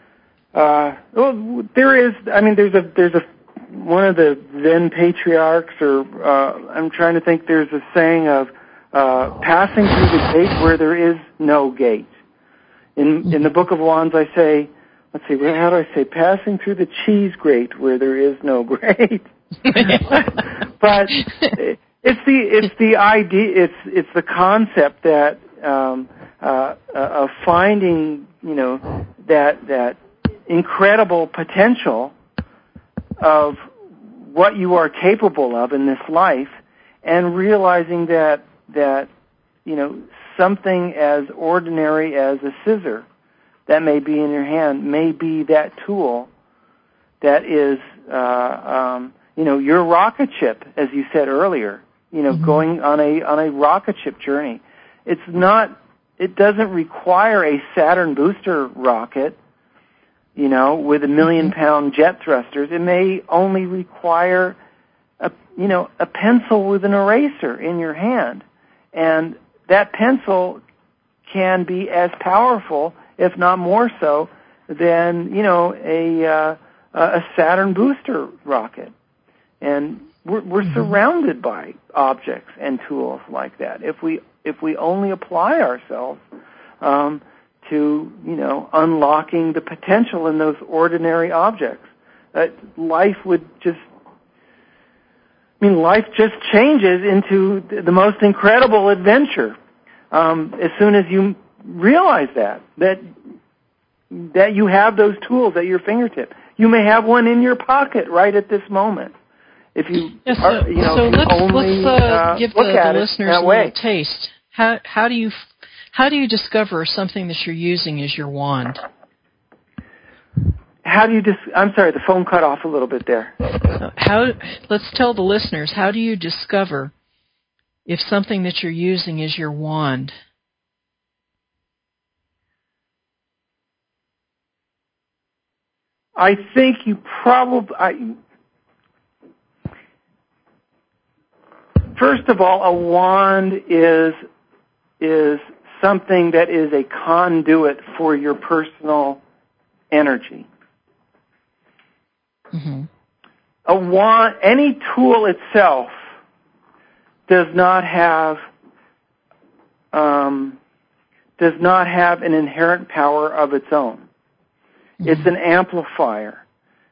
Speaker 2: There's one of the Zen patriarchs, or I'm trying to think. There's a saying of passing through the gate where there is no gate. In the Book of Wands, I say, let's see, how do I say? Passing through the cheese grate where there is no grate. But it's the idea. It's the concept that of finding, that incredible potential of what you are capable of in this life, and realizing that something as ordinary as a scissor that may be in your hand may be that tool that is, your rocket ship, as you said earlier. going on a rocket ship journey. It doesn't require a Saturn booster rocket, with 1 million pound jet thrusters. It may only require a pencil with an eraser in your hand. And that pencil can be as powerful, if not more so, than, a Saturn booster rocket. And we're surrounded by objects and tools like that. If we only apply ourselves to unlocking the potential in those ordinary objects, life just changes into the most incredible adventure as soon as you realize that you have those tools at your fingertip. You may have one in your pocket right at this moment. If you
Speaker 1: let's give the listeners a little taste. How do you discover something that you're using as your wand?
Speaker 2: I'm sorry, the phone cut off a little bit there.
Speaker 1: Let's tell the listeners, how do you discover if something that you're using is your wand?
Speaker 2: I think you first of all, a wand is something that is a conduit for your personal energy.
Speaker 1: Mm-hmm.
Speaker 2: A wand, any tool itself, does not have an inherent power of its own. Mm-hmm. It's an amplifier.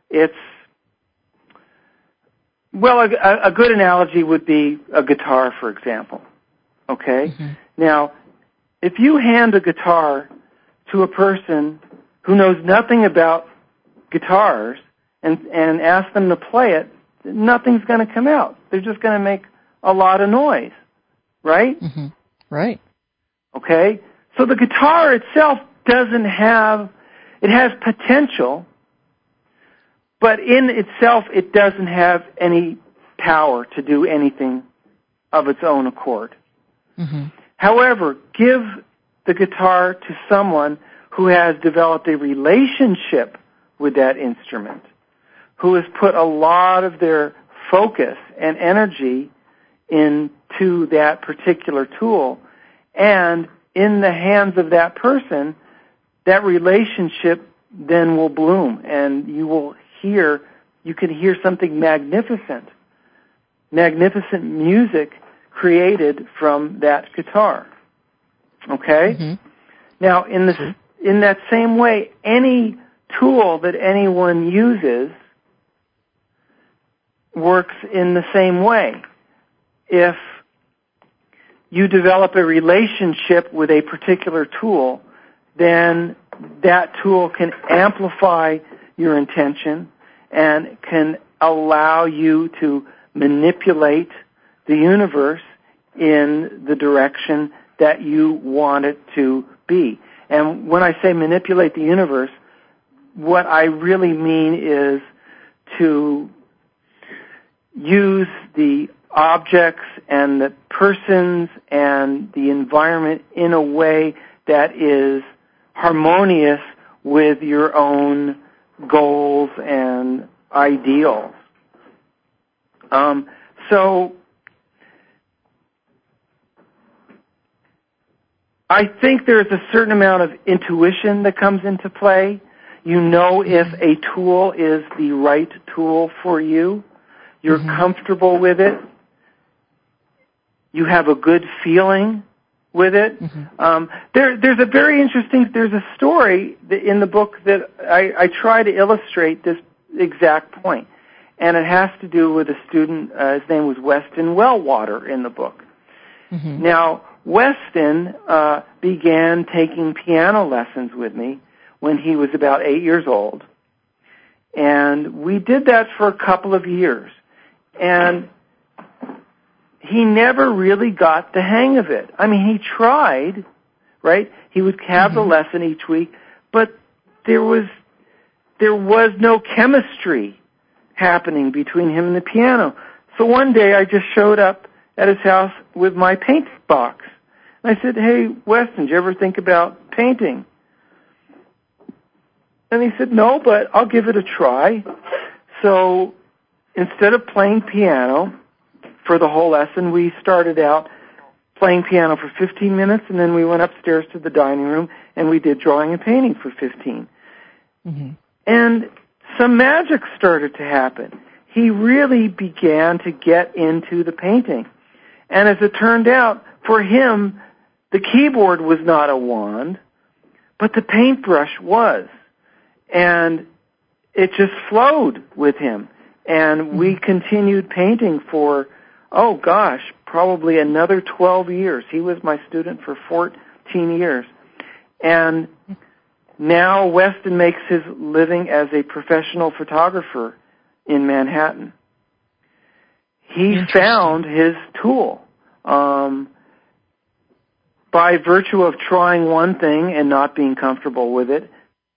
Speaker 2: A good analogy would be a guitar, for example. Okay?
Speaker 1: Mm-hmm.
Speaker 2: Now, if you hand a guitar to a person who knows nothing about guitars and ask them to play it, nothing's going to come out. They're just going to make a lot of noise, right?
Speaker 1: Mm-hmm. Right.
Speaker 2: Okay? So the guitar itself it has potential, but in itself it doesn't have any power to do anything of its own accord.
Speaker 1: Mm-hmm.
Speaker 2: However, give the guitar to someone who has developed a relationship with that instrument, who has put a lot of their focus and energy into that particular tool, and in the hands of that person, that relationship then will bloom, and you can hear something magnificent music created from that guitar. Okay?
Speaker 1: Mm-hmm.
Speaker 2: Now, in that same way, any tool that anyone uses works in the same way. If you develop a relationship with a particular tool, then that tool can amplify your intention and can allow you to manipulate the universe in the direction that you want it to be. And when I say manipulate the universe, what I really mean is to use the objects and the persons and the environment in a way that is harmonious with your own goals and ideals. So I think there's a certain amount of intuition that comes into play. You know if a tool is the right tool for you. You're comfortable with it. You have a good feeling with it. Mm-hmm. There's a story in the book that I try to illustrate this exact point. And it has to do with a student, his name was Weston Wellwater in the book. Mm-hmm. Now, Weston began taking piano lessons with me when he was about 8 years old. And we did that for a couple of years. And he never really got the hang of it. I mean, he tried, right? He would have the lesson each week, but there was no chemistry happening between him and the piano. So one day I just showed up at his house with my paint box. And I said, "Hey, Weston, did you ever think about painting?" And he said, "No, but I'll give it a try." So instead of playing piano for the whole lesson, we started out playing piano for 15 minutes, and then we went upstairs to the dining room, and we did drawing and painting for 15. Mm-hmm. And some magic started to happen. He really began to get into the painting. And as it turned out, for him, the keyboard was not a wand, but the paintbrush was. And it just flowed with him. And we continued painting for, probably another 12 years. He was my student for 14 years. And now Weston makes his living as a professional photographer in Manhattan. He found his tool. By virtue of trying one thing and not being comfortable with it.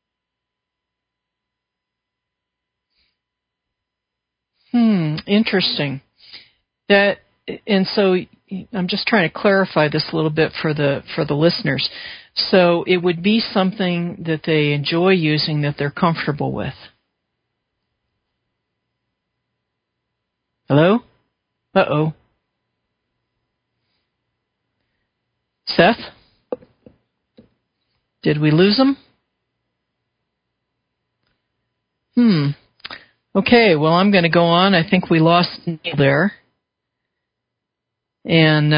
Speaker 1: Interesting. And so I'm just trying to clarify this a little bit for the listeners. So it would be something that they enjoy using, that they're comfortable with. Hello? Uh-oh. Seth? Did we lose him? Okay, well, I'm going to go on. I think we lost Neil there. And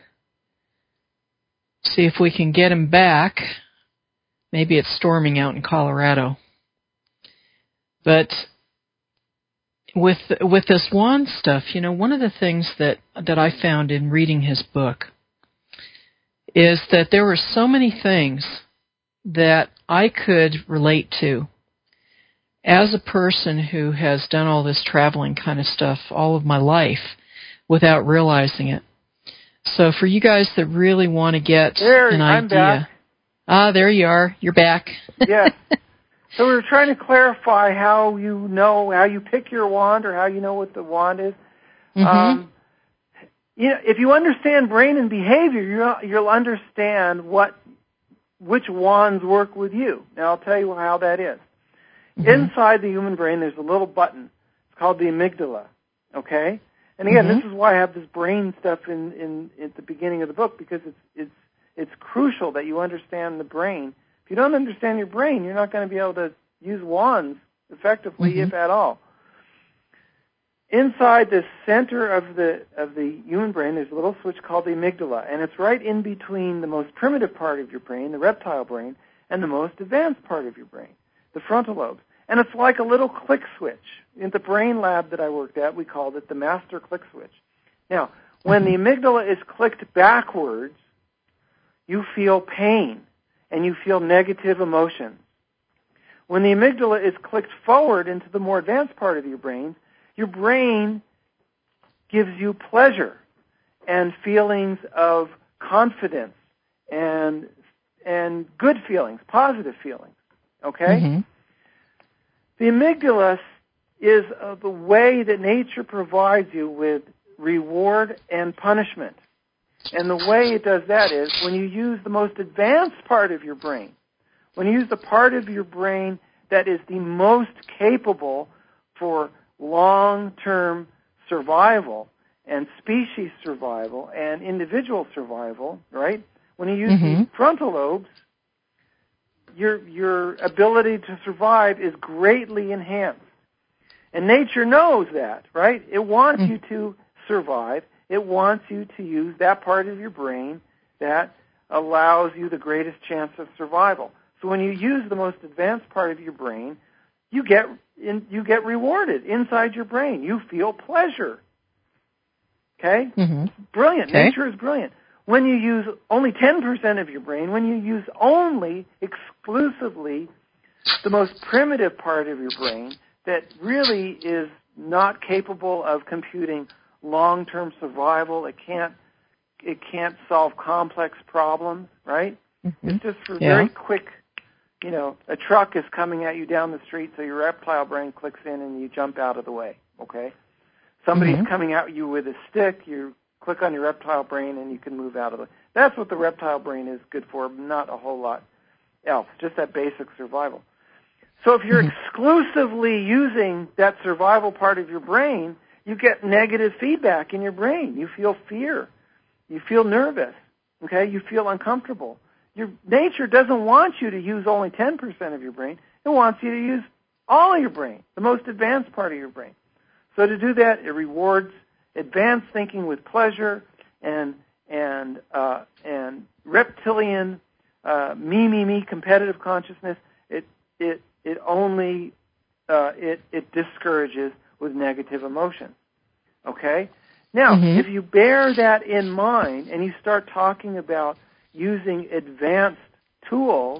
Speaker 1: see if we can get him back. Maybe it's storming out in Colorado. But with this wand stuff, one of the things that I found in reading his book is that there were so many things that I could relate to as a person who has done all this traveling kind of stuff all of my life without realizing it. So for you guys that really want to get an idea.
Speaker 2: Back.
Speaker 1: There you are. You're back.
Speaker 2: Yes. So we were trying to clarify how you pick your wand or how you know what the wand is. Mm-hmm. If you understand brain and behavior, you'll understand which wands work with you. Now I'll tell you how that is. Mm-hmm. Inside the human brain, there's a little button. It's called the amygdala. Okay. And again, This is why I have this brain stuff in at the beginning of the book, because it's crucial that you understand the brain. If you don't understand your brain, you're not going to be able to use wands effectively, if at all. Inside the center of the human brain, there's a little switch called the amygdala, and it's right in between the most primitive part of your brain, the reptile brain, and the most advanced part of your brain, the frontal lobes. And it's like a little click switch. In the brain lab that I worked at, we called it the master click switch. Now, when the amygdala is clicked backwards, you feel pain and you feel negative emotions. When the amygdala is clicked forward into the more advanced part of your brain gives you pleasure and feelings of confidence and good feelings, positive feelings. Okay? Mm-hmm. The amygdala is the way that nature provides you with reward and punishment. And the way it does that is when you use the most advanced part of your brain, when you use the part of your brain that is the most capable for long-term survival and species survival and individual survival, right? When you use the frontal lobes, your ability to survive is greatly enhanced. And nature knows that, right? It wants you to survive. It wants you to use that part of your brain that allows you the greatest chance of survival. So when you use the most advanced part of your brain, you get rewarded inside your brain. You feel pleasure. Okay? Mm-hmm. Brilliant. Okay. Nature is brilliant. When you use only 10% of your brain, when you use only exclusively the most primitive part of your brain that really is not capable of computing long-term survival, it can't solve complex problems, right? Mm-hmm. It's just for very quick, a truck is coming at you down the street, so your reptile brain clicks in and you jump out of the way, okay? Somebody's coming at you with a stick, your click on your reptile brain, and you can move out of it. That's what the reptile brain is good for, not a whole lot else, just that basic survival. So if you're exclusively using that survival part of your brain, you get negative feedback in your brain. You feel fear. You feel nervous. Okay? You feel uncomfortable. Your nature doesn't want you to use only 10% of your brain. It wants you to use all of your brain, the most advanced part of your brain. So to do that, it rewards advanced thinking with pleasure and reptilian me competitive consciousness. It only discourages with negative emotion. Okay? Now, if you bear that in mind and you start talking about using advanced tools,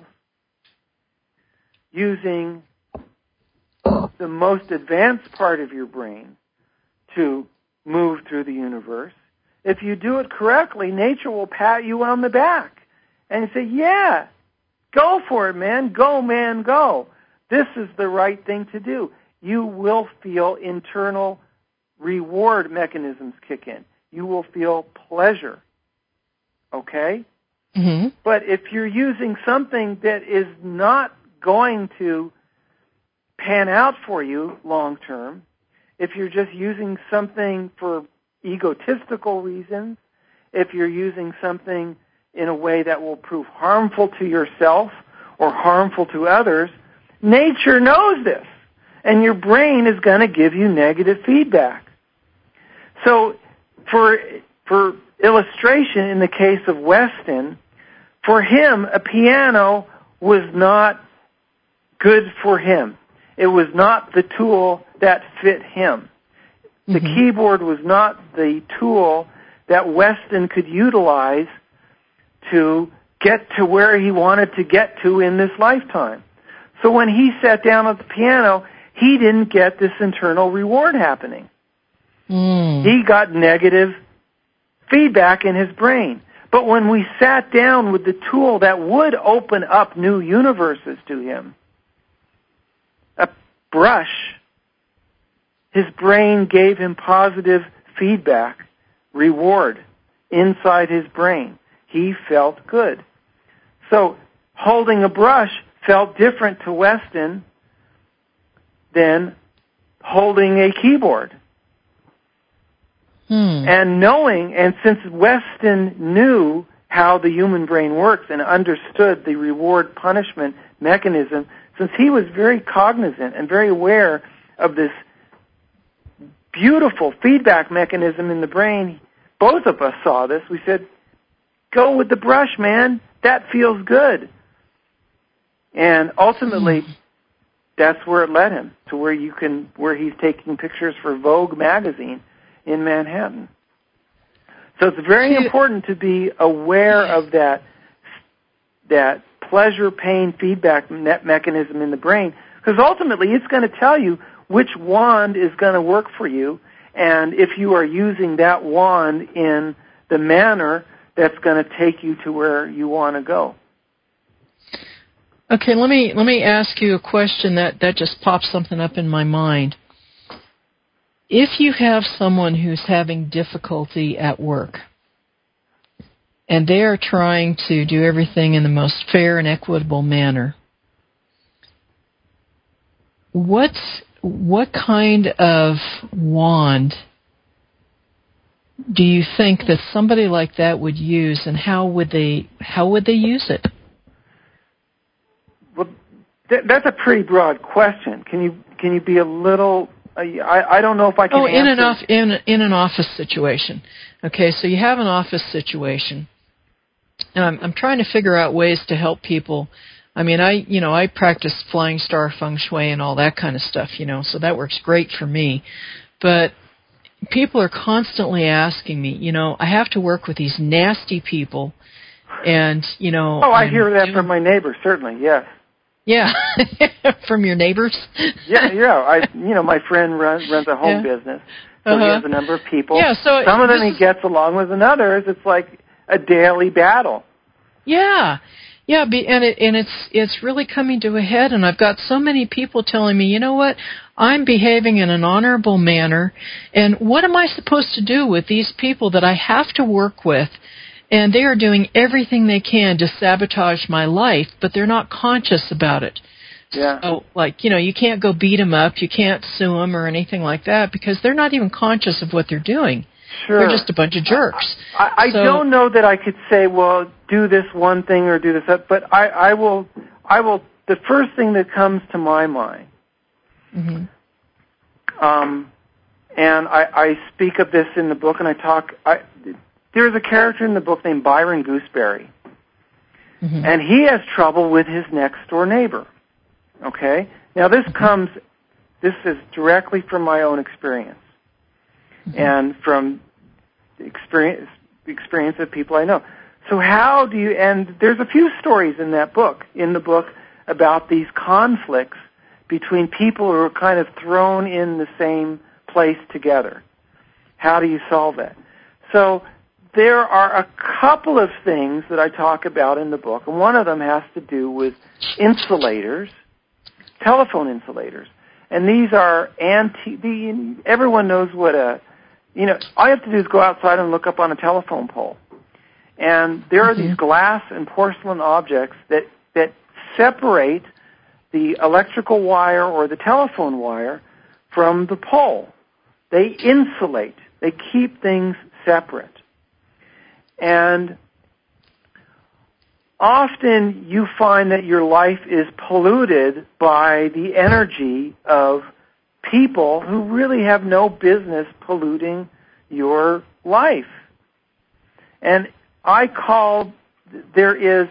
Speaker 2: using the most advanced part of your brain to move through the universe, if you do it correctly, nature will pat you on the back and say, yeah, go for it, man. Go, man, go. This is the right thing to do. You will feel internal reward mechanisms kick in. You will feel pleasure. Okay? Mm-hmm. But if you're using something that is not going to pan out for you long term, if you're just using something for egotistical reasons, if you're using something in a way that will prove harmful to yourself or harmful to others, nature knows this, and your brain is going to give you negative feedback. So for illustration, in the case of Weston, for him, a piano was not good for him. It was not the tool that fit him. The keyboard was not the tool that Weston could utilize to get to where he wanted to get to in this lifetime. So when he sat down at the piano, he didn't get this internal reward happening. He got negative feedback in his brain. But when we sat down with the tool that would open up new universes to him, a brush, his brain gave him positive feedback, reward inside his brain. He felt good. So holding a brush felt different to Weston than holding a keyboard. And since Weston knew how the human brain works and understood the reward-punishment mechanism, since he was very cognizant and very aware of this beautiful feedback mechanism in the brain, both of us saw this. We said, go with the brush, man. That feels good. And ultimately, that's where it led him, to where he's taking pictures for Vogue magazine in Manhattan. So it's very important to be aware of that pleasure-pain feedback mechanism in the brain, because ultimately it's going to tell you which wand is going to work for you, and if you are using that wand in the manner that's going to take you to where you want to go.
Speaker 1: Okay, let me ask you a question that just popped something up in my mind. If you have someone who's having difficulty at work, and they are trying to do everything in the most fair and equitable manner, what kind of wand do you think that somebody like that would use, and how would they use it?
Speaker 2: Well, that's a pretty broad question. Can you be a little? I don't know if I can answer.
Speaker 1: In an office situation. Okay, so you have an office situation, and I'm trying to figure out ways to help people. I mean, I practice flying star feng shui and all that kind of stuff, so that works great for me. But people are constantly asking me, I have to work with these nasty people, and,
Speaker 2: Oh, I hear that from my neighbors, certainly, yes.
Speaker 1: Yeah, from your neighbors?
Speaker 2: Yeah. My friend runs a home business, so he has a number of people.
Speaker 1: Yeah, so
Speaker 2: some of them he gets along with, and others it's like a daily battle.
Speaker 1: Yeah, and it's really coming to a head, and I've got so many people telling me, you know what, I'm behaving in an honorable manner, and what am I supposed to do with these people that I have to work with, and they are doing everything they can to sabotage my life, but they're not conscious about it.
Speaker 2: Yeah.
Speaker 1: So, you can't go beat them up, you can't sue them or anything like that, because they're not even conscious of what they're doing.
Speaker 2: Sure.
Speaker 1: They're just a bunch of jerks.
Speaker 2: I don't know that I could say, well, do this one thing or do this other, but I will, the first thing that comes to my mind,
Speaker 1: mm-hmm.
Speaker 2: And I speak of this in the book, and there's a character in the book named Byron Gooseberry,
Speaker 1: mm-hmm.
Speaker 2: and he has trouble with his next-door neighbor, okay? Now, this is directly from my own experience, mm-hmm. and from experience of people I know. So how do you, and there's a few stories in the book, about these conflicts between people who are kind of thrown in the same place together. How do you solve that? So there are a couple of things that I talk about in the book, and one of them has to do with insulators, telephone insulators. And these are everyone knows what all you have to do is go outside and look up on a telephone pole. And there are these glass and porcelain objects that separate the electrical wire or the telephone wire from the pole. They insulate. They keep things separate. And often you find that your life is polluted by the energy of people who really have no business polluting your life. And there is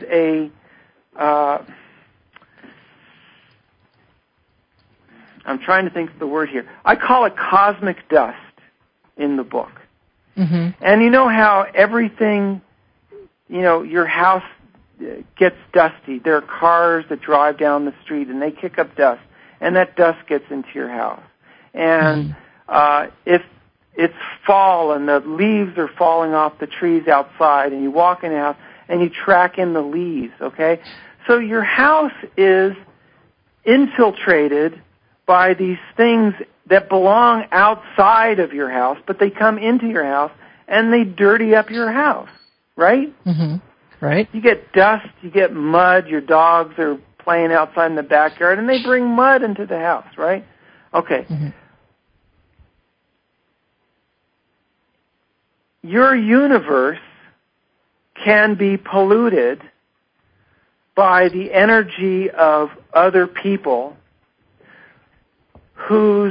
Speaker 2: I'm trying to think of the word here. I call it cosmic dust in the book.
Speaker 1: Mm-hmm.
Speaker 2: And you know how everything, your house gets dusty. There are cars that drive down the street and they kick up dust, and that dust gets into your house. And if it's fall and the leaves are falling off the trees outside, and you walk in the house and you track in the leaves, okay? So your house is infiltrated by these things that belong outside of your house, but they come into your house and they dirty up your house, right?
Speaker 1: Mm-hmm. Right.
Speaker 2: You get dust, you get mud, your dogs are playing outside in the backyard, and they bring mud into the house, right? Okay.
Speaker 1: Mm-hmm.
Speaker 2: Your universe can be polluted by the energy of other people whose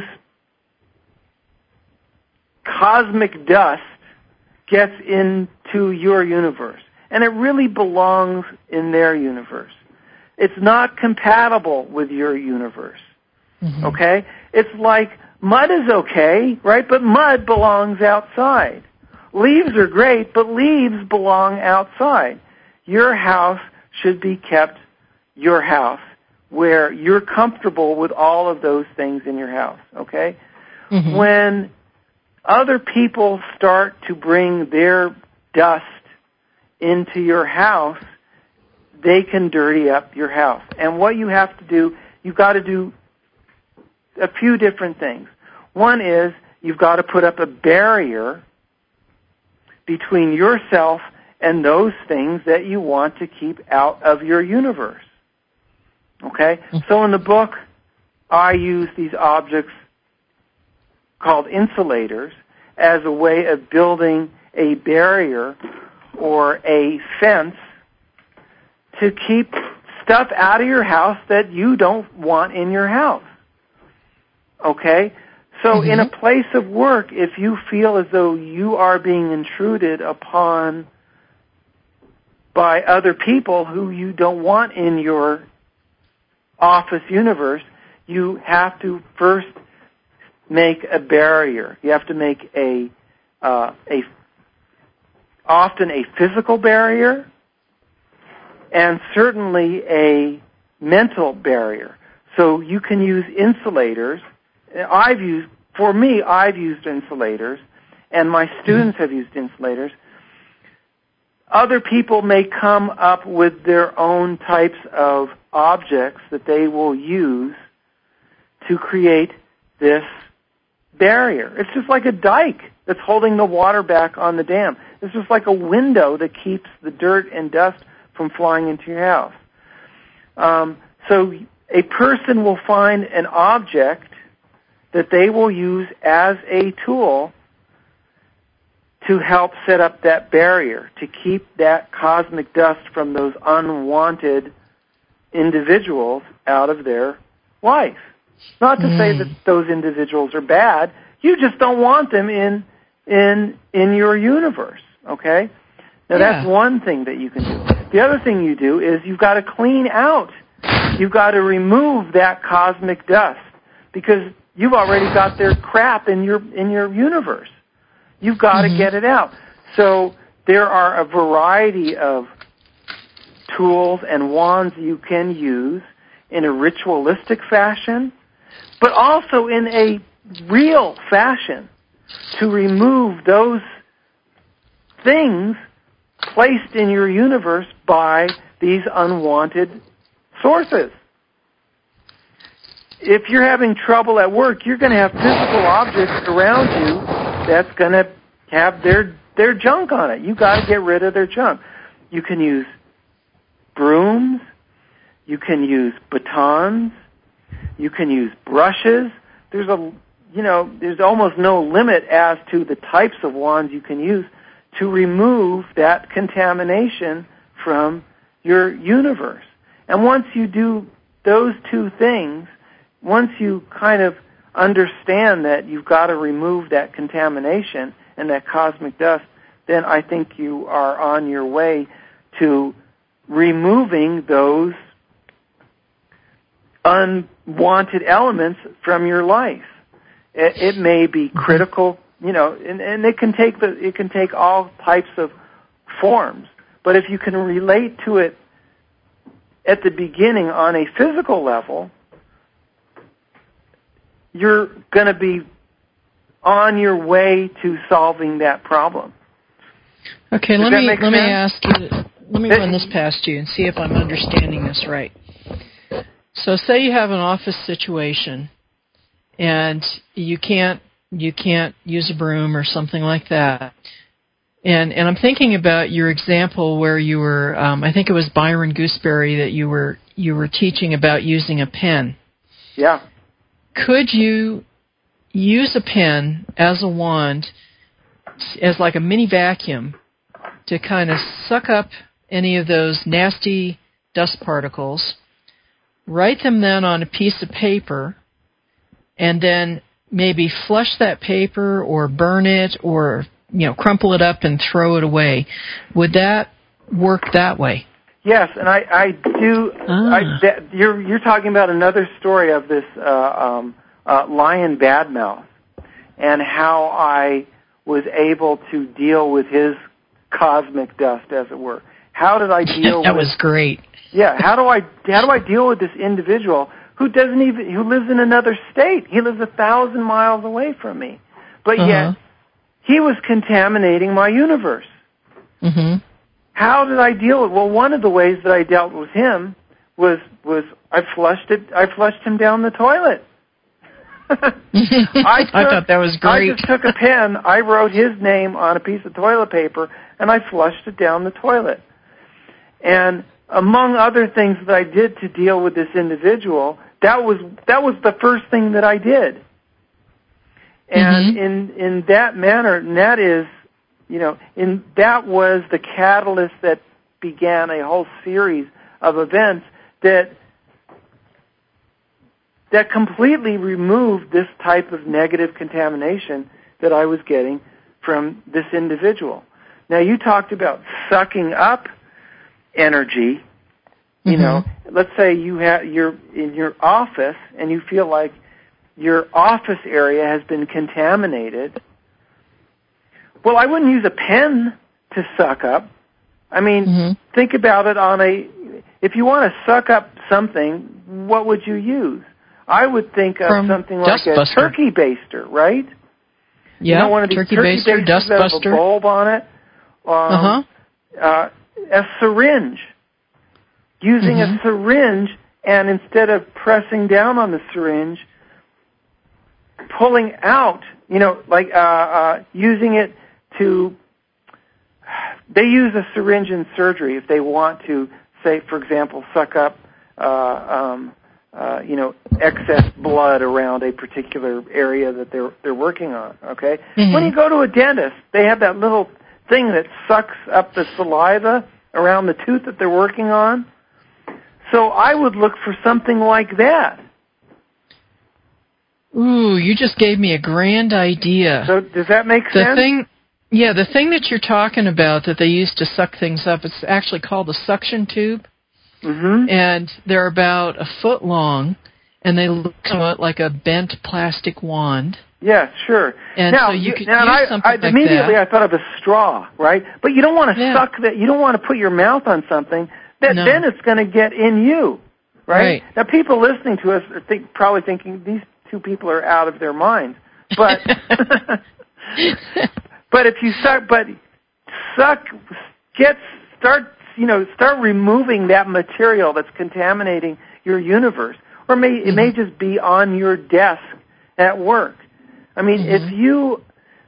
Speaker 2: cosmic dust gets into your universe. And it really belongs in their universe. It's not compatible with your universe. Mm-hmm. Okay? It's like mud is okay, right? But mud belongs outside. Leaves are great, but leaves belong outside. Your house should be kept your house, where you're comfortable with all of those things in your house, okay? Mm-hmm. When other people start to bring their dust into your house, they can dirty up your house. And what you have to do, you've got to do a few different things. One is you've got to put up a barrier between yourself and those things that you want to keep out of your universe. Okay? So in the book, I use these objects called insulators as a way of building a barrier or a fence to keep stuff out of your house that you don't want in your house. Okay? So in a place of work, if you feel as though you are being intruded upon by other people who you don't want in your office universe, you have to first make a barrier. You have to make often a physical barrier and certainly a mental barrier. So you can use insulators. I've used insulators, and my students have used insulators. Other people may come up with their own types of objects that they will use to create this barrier. It's just like a dike that's holding the water back on the dam. It's just like a window that keeps the dirt and dust from flying into your house. So a person will find an object that they will use as a tool to help set up that barrier, to keep that cosmic dust from those unwanted individuals out of their life. Not to say that those individuals are bad. You just don't want them in your universe, okay? Now that's one thing that you can do. The other thing you do is you've got to clean out. You've got to remove that cosmic dust because you've already got their crap in your universe. You've got to get it out. So there are a variety of tools and wands you can use in a ritualistic fashion, but also in a real fashion to remove those things placed in your universe by these unwanted sources. If you're having trouble at work, you're going to have physical objects around you that's going to have their junk on it. You've got to get rid of their junk. You can use brooms. You can use batons. You can use brushes. There's almost no limit as to the types of wands you can use to remove that contamination from your universe. And once you do those two things, once you kind of understand that you've got to remove that contamination and that cosmic dust, then I think you are on your way to removing those unwanted elements from your life. It may be critical, and it can take all types of forms. But if you can relate to it at the beginning on a physical level, you're going to be on your way to solving that problem.
Speaker 1: Okay, let me ask you. Let me run this past you and see if I'm understanding this right. So, say you have an office situation, and you can't use a broom or something like that. And I'm thinking about your example where you were, I think it was Byron Gooseberry that you were teaching about using a pen.
Speaker 2: Yeah.
Speaker 1: Could you use a pen as a wand, as like a mini vacuum, to kind of suck up any of those nasty dust particles, write them then on a piece of paper, and then maybe flush that paper or burn it or crumple it up and throw it away? Would that work that way?
Speaker 2: Yes, and I do. You're talking about another story of this lion badmouth and how I was able to deal with his cosmic dust, as it were. How did I deal with...
Speaker 1: That was great.
Speaker 2: Yeah, how do I deal with this individual who lives in another state? He lives 1,000 miles away from me. But yet, he was contaminating my universe. Mm-hmm. How did I deal with it? Well, one of the ways that I dealt with him was I flushed him down the toilet. I thought that was great. I just took a pen, I wrote his name on a piece of toilet paper, and I flushed it down the toilet. And among other things that I did to deal with this individual, that was the first thing that I did. And in that manner, and that is, that was the catalyst that began a whole series of events that completely removed this type of negative contamination that I was getting from this individual. Now, you talked about sucking up energy. Let's say you're in your office and you feel like your office area has been contaminated. Well, I wouldn't use a pen to suck up. I mean, think about it if you want to suck up something, what would you use? I would think of something like a turkey baster, right?
Speaker 1: Yeah,
Speaker 2: one of these
Speaker 1: turkey baster, dust
Speaker 2: that
Speaker 1: buster.
Speaker 2: Have a bulb on it. A syringe. Using a syringe, and instead of pressing down on the syringe, pulling out, like using it to, they use a syringe in surgery if they want to, say, for example, suck up, excess blood around a particular area that they're working on, okay? Mm-hmm. When you go to a dentist, they have that little thing that sucks up the saliva around the tooth that they're working on. So I would look for something like that.
Speaker 1: Ooh, you just gave me a grand idea.
Speaker 2: So does that make sense?
Speaker 1: The thing that you're talking about that they use to suck things up, it's actually called a suction tube.
Speaker 2: Mm-hmm.
Speaker 1: And they're about a foot long, and they look somewhat like a bent plastic wand.
Speaker 2: Yeah, sure.
Speaker 1: And now, so you could use something like
Speaker 2: immediately
Speaker 1: that.
Speaker 2: I thought of a straw, right? But you don't want to suck that. You don't want to put your mouth on something that then it's going to get in you, right? Now, people listening to us are probably thinking these two people are out of their minds, but but if you start removing that material that's contaminating your universe, or it may just be on your desk at work. I mean, if you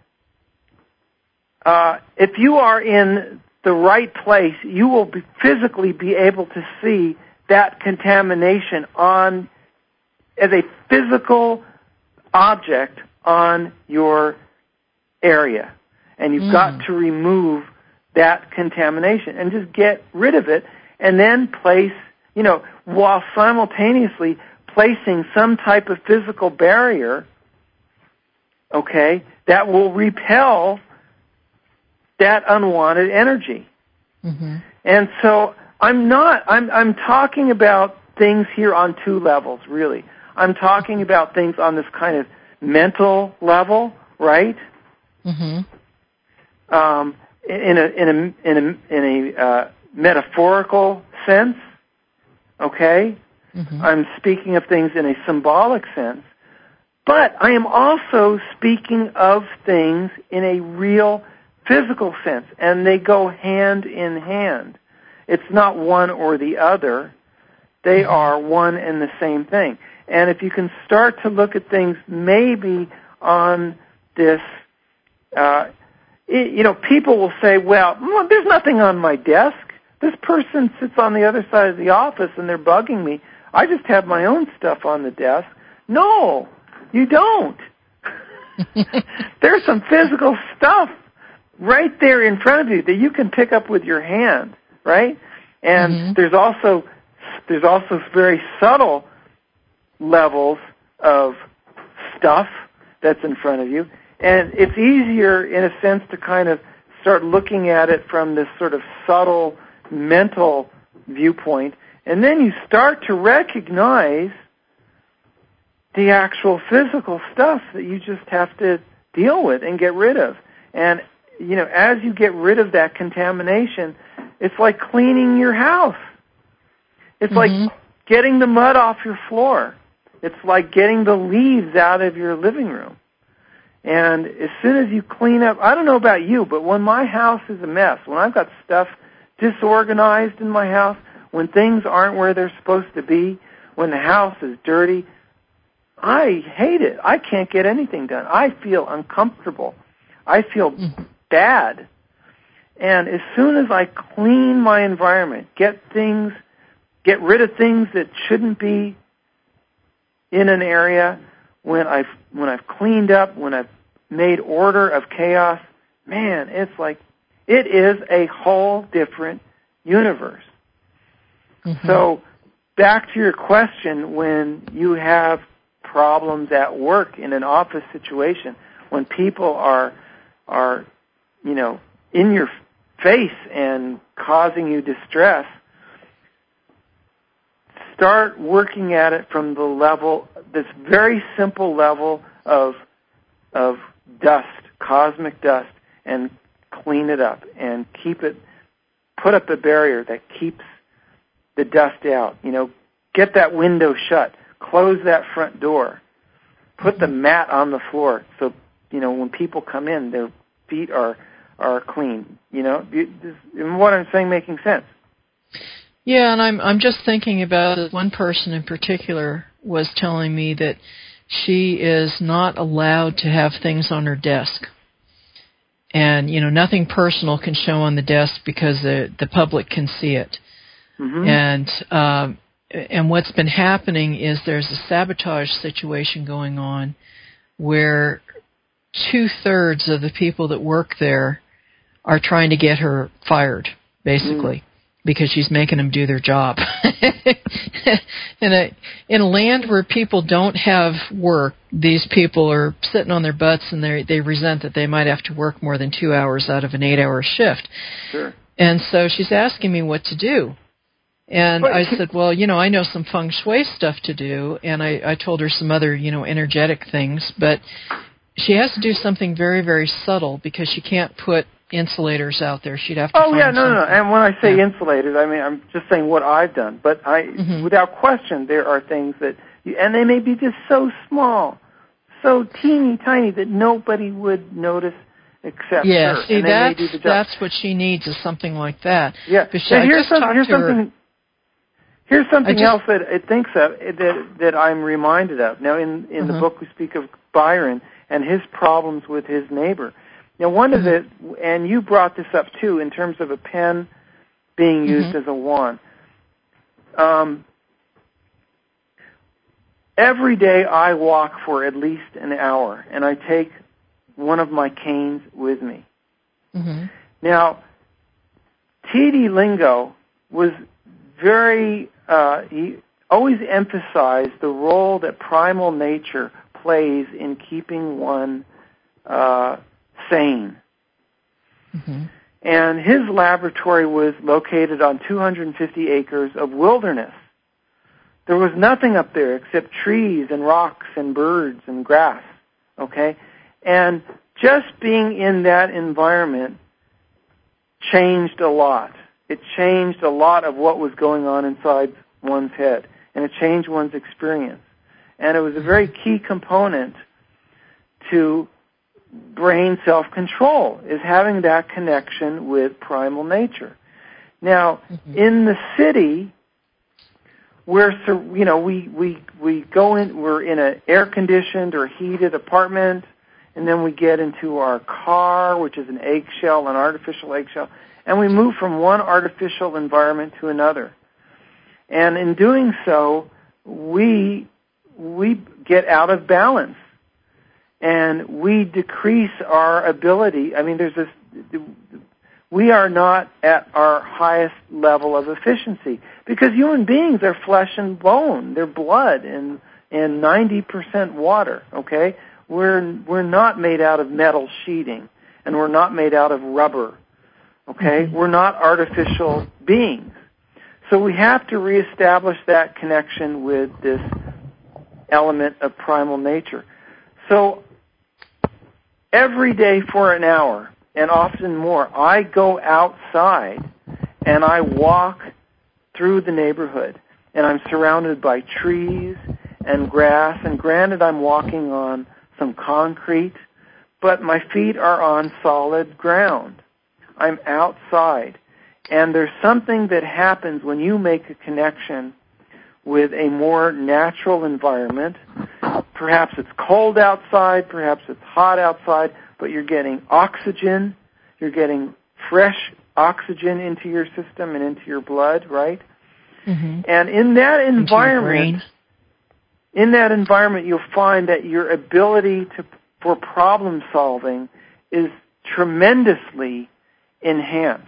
Speaker 2: are in the right place, you will physically be able to see that contamination as a physical object on your area. And you've got to remove that contamination and just get rid of it, and then place, while simultaneously placing some type of physical barrier, okay, that will repel that unwanted energy. Mm-hmm. And so I'm talking about things here on two levels, really. I'm talking about things on this kind of mental level, right? Mm-hmm. In a metaphorical sense, okay? Mm-hmm. I'm speaking of things in a symbolic sense, but I am also speaking of things in a real physical sense, and they go hand in hand. It's not one or the other. They are one and the same thing. And if you can start to look at things maybe on this, people will say, well, there's nothing on my desk. This person sits on the other side of the office and they're bugging me. I just have my own stuff on the desk. No, you don't. There's some physical stuff right there in front of you that you can pick up with your hand, right? And there's also very subtle levels of stuff that's in front of you. And it's easier, in a sense, to kind of start looking at it from this sort of subtle mental viewpoint. And then you start to recognize the actual physical stuff that you just have to deal with and get rid of. And, as you get rid of that contamination, it's like cleaning your house. It's like getting the mud off your floor. It's like getting the leaves out of your living room. And as soon as you clean up, I don't know about you, but when my house is a mess, when I've got stuff disorganized in my house, when things aren't where they're supposed to be, when the house is dirty, I hate it. I can't get anything done. I feel uncomfortable. I feel bad. And as soon as I clean my environment, get rid of things that shouldn't be in an area, when I've cleaned up, when I've made order of chaos, man, it's like it is a whole different universe. So back to your question, when you have problems at work in an office situation, when people are in your face and causing you distress, start working at it from the level, this very simple level of dust, cosmic dust, and clean it up and put up a barrier that keeps the dust out. Get that window shut, close that front door, put the mat on the floor so, when people come in, their feet are clean. What I'm saying making sense?
Speaker 1: Yeah, and I'm just thinking about one person in particular was telling me that she is not allowed to have things on her desk. And, nothing personal can show on the desk because the public can see it. Mm-hmm. And what's been happening is there's a sabotage situation going on where 2/3 of the people that work there are trying to get her fired, basically, because she's making them do their job. In a land where people don't have work, these people are sitting on their butts and they resent that they might have to work more than 2 hours out of an 8-hour shift.
Speaker 2: Sure.
Speaker 1: And so she's asking me what to do. And I said, well, I know some feng shui stuff to do, and I told her some other, energetic things, but she has to do something very, very subtle because she can't put insulators out there. She'd have to find something.
Speaker 2: No. And when I say insulators, I mean, I'm just saying what I've done. But without question, there are things that, and they may be just so small, so teeny tiny that nobody would notice except her.
Speaker 1: Yeah, see, that's what she needs, is something like that.
Speaker 2: Yeah. Here's something else that it thinks of that I'm reminded of. Now, in the book we speak of Byron and his problems with his neighbor. Now, one of it, and you brought this up too, in terms of a pen being used as a wand. Every day I walk for at least an hour, and I take one of my canes with me. Mm-hmm. Now, T.D. Lingo was he always emphasized the role that primal nature plays in keeping one sane. Mm-hmm. And his laboratory was located on 250 acres of wilderness. There was nothing up there except trees and rocks and birds and grass, okay? And just being in that environment changed a lot. It changed a lot of what was going on inside one's head, and it changed one's experience. And it was a very key component to brain self-control, is having that connection with primal nature. Now, in the city, we go in, we're in an air-conditioned or heated apartment, and then we get into our car, which is an artificial eggshell, and we move from one artificial environment to another. And in doing so, we get out of balance. And we decrease our ability. I mean, we are not at our highest level of efficiency, because human beings are flesh and bone. They're blood and 90% water, okay? We're not made out of metal sheeting, and we're not made out of rubber, okay? We're not artificial beings. So we have to reestablish that connection with this element of primal nature. So every day for an hour, and often more, I go outside and I walk through the neighborhood, and I'm surrounded by trees and grass, and granted I'm walking on some concrete, but my feet are on solid ground. I'm outside, and there's something that happens when you make a connection with a more natural environment. Perhaps it's cold outside, perhaps it's hot outside, but you're getting oxygen, you're getting fresh oxygen into your system and into your blood, right? Mm-hmm. And in that environment, you'll find that your ability for problem solving is tremendously enhanced.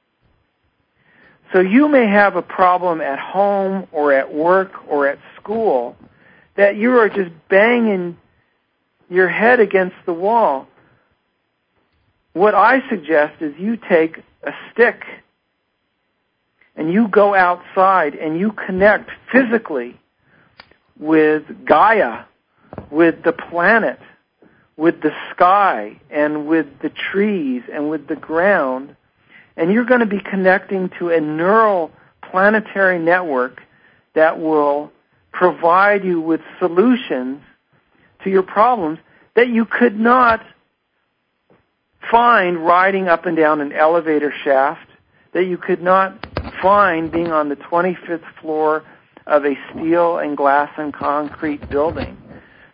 Speaker 2: So you may have a problem at home or at work or at school that you are just banging your head against the wall. What I suggest is you take a stick and you go outside and you connect physically with Gaia, with the planet, with the sky, and with the trees, and with the ground, and you're going to be connecting to a neural planetary network that will provide you with solutions to your problems that you could not find riding up and down an elevator shaft, that you could not find being on the 25th floor of a steel and glass and concrete building.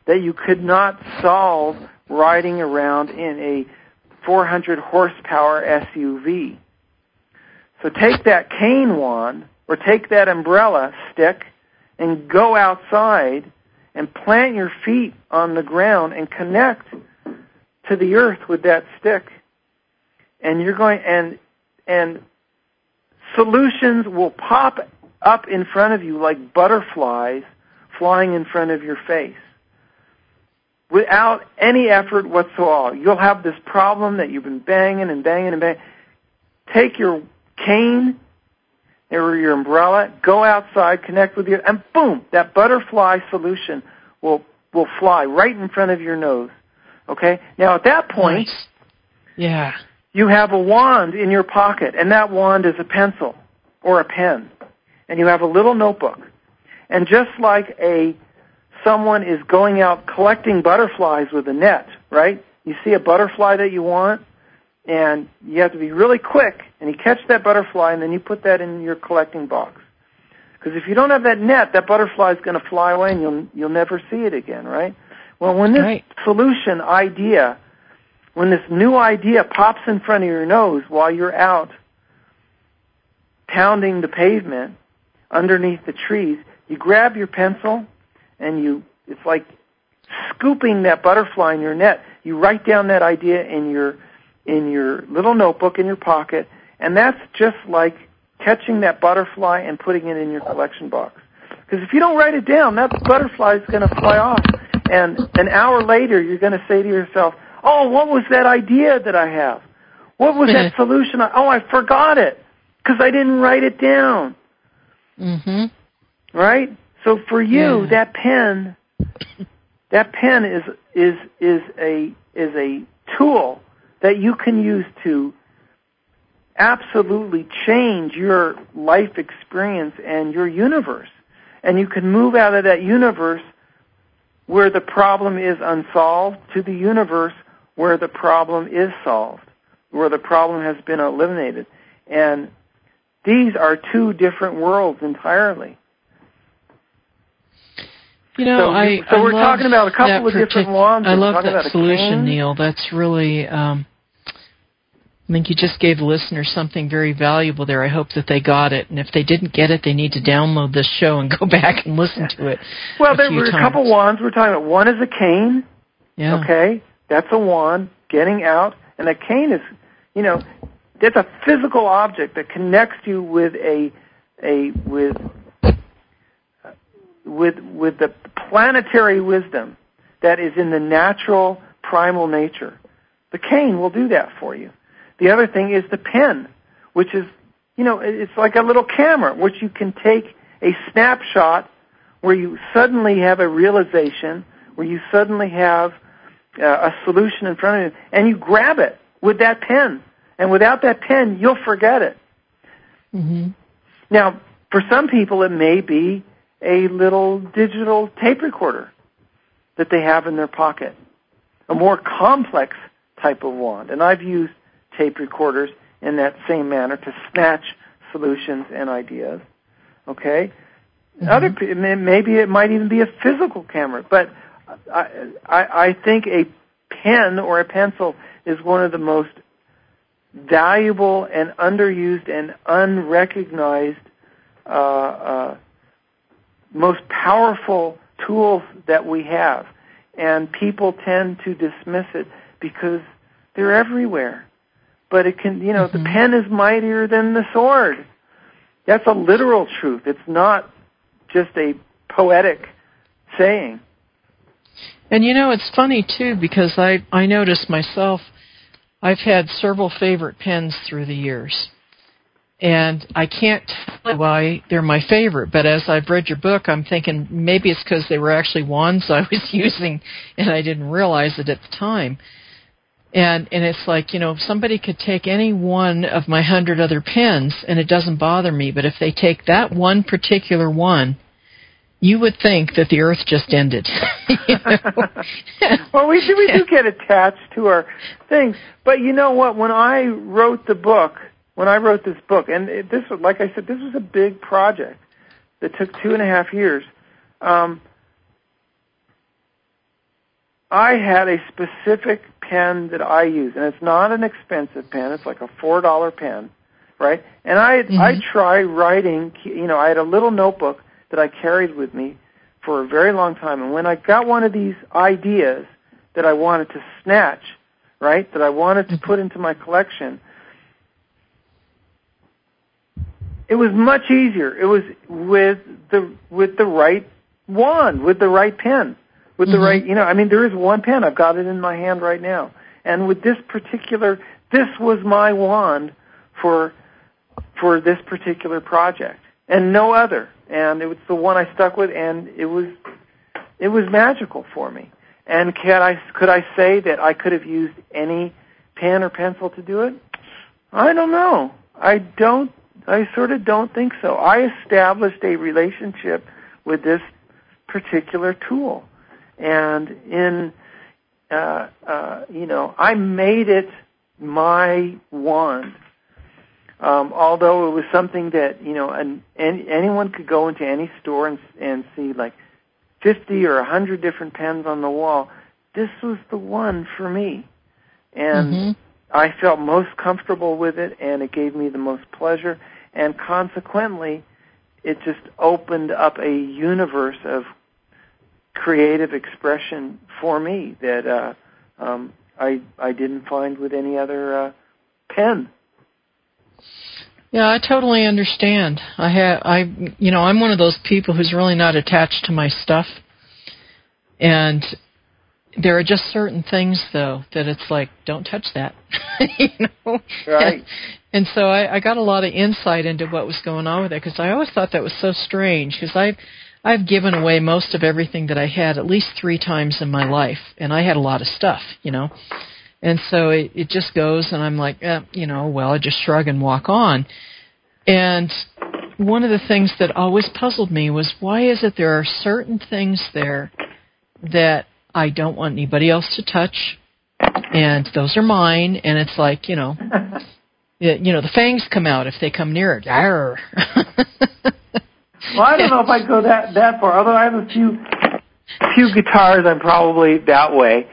Speaker 2: that you could not solve riding around in a 400 horsepower SUV. So take that cane wand or take that umbrella stick and go outside and plant your feet on the ground and connect to the earth with that stick. And you're going, and solutions will pop up in front of you like butterflies flying in front of your face without any effort whatsoever. You'll have this problem that you've been banging and banging and banging. Take your cane or your umbrella, go outside, connect with you, and boom, that butterfly solution will fly right in front of your nose. Okay? Now at that point,
Speaker 1: nice. Yeah.
Speaker 2: You have a wand in your pocket, and that wand is a pencil or a pen. And you have a little notebook. And just like someone is going out collecting butterflies with a net, right? You see a butterfly that you want, and you have to be really quick, and you catch that butterfly, and then you put that in your collecting box. Because if you don't have that net, that butterfly is going to fly away, and you'll never see it again, right? Well, when this solution idea, when this new idea pops in front of your nose while you're out pounding the pavement underneath the trees, you grab your pencil, and it's like scooping that butterfly in your net. You write down that idea in your little notebook in your pocket, and that's just like catching that butterfly and putting it in your collection box. Because if you don't write it down, that butterfly is going to fly off. And an hour later, you're going to say to yourself, oh, what was that idea that I have? What was that solution? I forgot it because I didn't write it down. Mm-hmm. Right? So for you, that pen is a tool that you can use to absolutely change your life experience and your universe. And you can move out of that universe where the problem is unsolved to the universe where the problem is solved, where the problem has been eliminated. And these are two different worlds entirely.
Speaker 1: You know,
Speaker 2: so we're talking about a couple of different wands.
Speaker 1: I love that solution, Neil. That's really, I think you just gave the listeners something very valuable there. I hope that they got it. And if they didn't get it, they need to download this show and go back and listen to it.
Speaker 2: Well, there were a couple wands we're talking about. One is a cane. Yeah. Okay? That's a wand getting out. And a cane is, that's a physical object that connects you with with the planetary wisdom that is in the natural primal nature. The cane will do that for you. The other thing is the pen, which is, it's like a little camera, which you can take a snapshot where you suddenly have a realization, where you suddenly have a solution in front of you, and you grab it with that pen. And without that pen, you'll forget it. Mm-hmm. Now, for some people, it may be a little digital tape recorder that they have in their pocket, a more complex type of wand. And I've used tape recorders in that same manner to snatch solutions and ideas. Okay? Mm-hmm. Maybe it might even be a physical camera, but I think a pen or a pencil is one of the most valuable and underused and unrecognized most powerful tools that we have. And people tend to dismiss it because they're everywhere. But it can, the pen is mightier than the sword. That's a literal truth. It's not just a poetic saying.
Speaker 1: And it's funny too, because I noticed myself, I've had several favorite pens through the years. And I can't tell you why they're my favorite, but as I've read your book, I'm thinking maybe it's because they were actually wands I was using and I didn't realize it at the time. And it's like, somebody could take any one of my 100 other pens and it doesn't bother me, but if they take that one particular one, you would think that the earth just ended.
Speaker 2: Well, we do get attached to our things. But you know what? When I wrote this book, and this was, like I said, this was a big project that took 2.5 years. I had a specific pen that I use, and it's not an expensive pen. It's like a $4 pen, right? And I try writing. I had a little notebook that I carried with me for a very long time, and when I got one of these ideas that I wanted to snatch, right, that I wanted to put into my collection, it was much easier. It was with the right wand, with the right pen, with the right, there is one pen. I've got it in my hand right now. And with this was my wand for this particular project, and no other. And it was the one I stuck with, and it was magical for me. And could I say that I could have used any pen or pencil to do it? I don't know. I sort of don't think so. I established a relationship with this particular tool, and I made it my wand. Although it was something that and anyone could go into any store and see like 50 or 100 different pens on the wall. This was the one for me, and I felt most comfortable with it, and it gave me the most pleasure, and consequently, it just opened up a universe of creative expression for me that I didn't find with any other pen.
Speaker 1: Yeah, I totally understand. I'm one of those people who's really not attached to my stuff, and there are just certain things though that it's like, don't touch that,
Speaker 2: Right.
Speaker 1: And so I got a lot of insight into what was going on with it, because I always thought that was so strange, because I've given away most of everything that I had at least 3 times in my life, and I had a lot of stuff, And so it just goes, and I'm like, I just shrug and walk on. And one of the things that always puzzled me was, why is it there are certain things there that I don't want anybody else to touch, and those are mine, and it's like, the fangs come out if they come near it. Arr.
Speaker 2: Well, I don't know if I'd go that far, although I have a few guitars, I'm probably that way.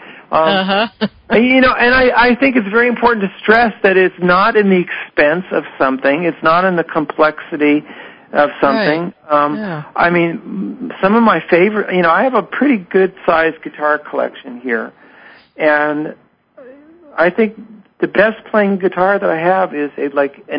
Speaker 2: And I think it's very important to stress that it's not in the expense of something. It's not in the complexity of something.
Speaker 1: Right.
Speaker 2: I mean, some of my favorite, I have a pretty good-sized guitar collection here, and I think the best playing guitar that I have is an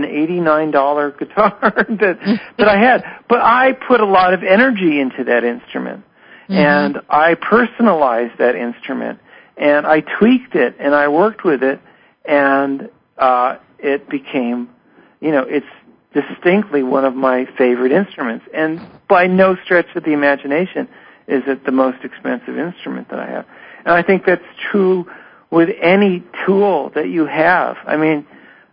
Speaker 2: $89 guitar that I had. But I put a lot of energy into that instrument, and I personalized that instrument, and I tweaked it, and I worked with it, and it became, it's distinctly one of my favorite instruments. And by no stretch of the imagination is it the most expensive instrument that I have. And I think that's true with any tool that you have. I mean,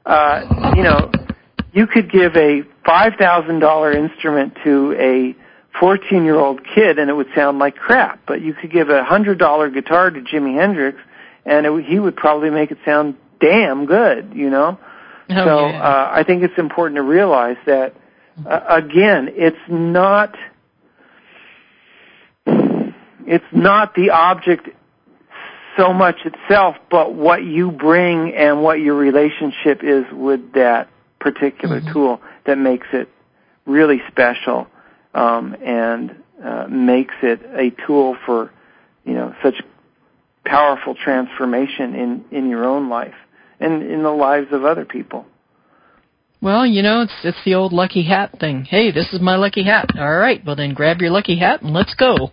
Speaker 2: you could give a $5,000 instrument to a 14-year-old kid and it would sound like crap, but you could give a $100 guitar to Jimi Hendrix and he would probably make it sound damn good, I think it's important to realize that, again, it's not the object so much itself, but what you bring and what your relationship is with that particular tool that makes it really special, and makes it a tool for, such powerful transformation in your own life and in the lives of other people.
Speaker 1: Well, it's the old lucky hat thing. Hey, this is my lucky hat. All right, well then grab your lucky hat and let's go.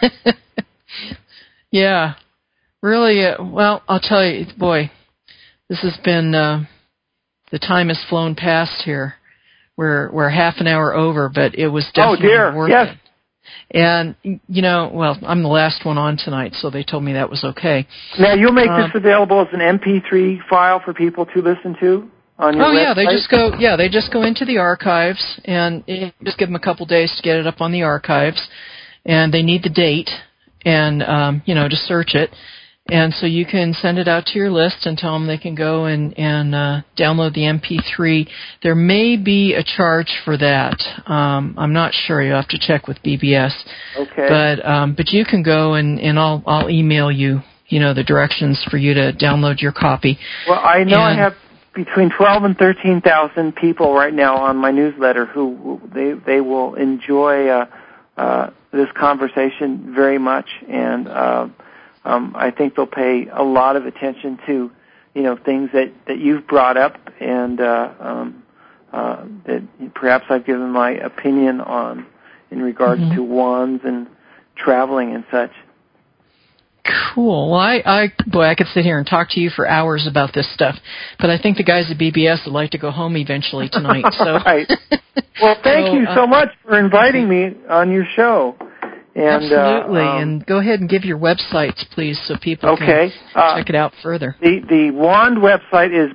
Speaker 1: Yeah. Really, well, I'll tell you, boy, this has been, the time has flown past here. We're half an hour over, but it was definitely worth it. And, I'm the last one on tonight, so they told me that was okay.
Speaker 2: Now, you'll make this available as an MP3 file for people to listen to on your website?
Speaker 1: They just go into the archives, and just give them a couple days to get it up on the archives, and they need the date, and, to search it. And so you can send it out to your list and tell them they can go and download the MP3. There may be a charge for that. I'm not sure. You'll have to check with BBS.
Speaker 2: Okay.
Speaker 1: But you can go and I'll email you the directions for you to download your copy.
Speaker 2: Well, I know I have between 12 and 13,000 people right now on my newsletter who they will enjoy this conversation very much, and I think they'll pay a lot of attention to things that you've brought up, and that perhaps I've given my opinion on in regards to wands and traveling and such.
Speaker 1: Cool. Well, I could sit here and talk to you for hours about this stuff, but I think the guys at BBS would like to go home eventually tonight. So,
Speaker 2: right. Well, thank you so much for inviting me on your show. And,
Speaker 1: absolutely. And go ahead and give your websites, please, so people can check it out further.
Speaker 2: The wand website is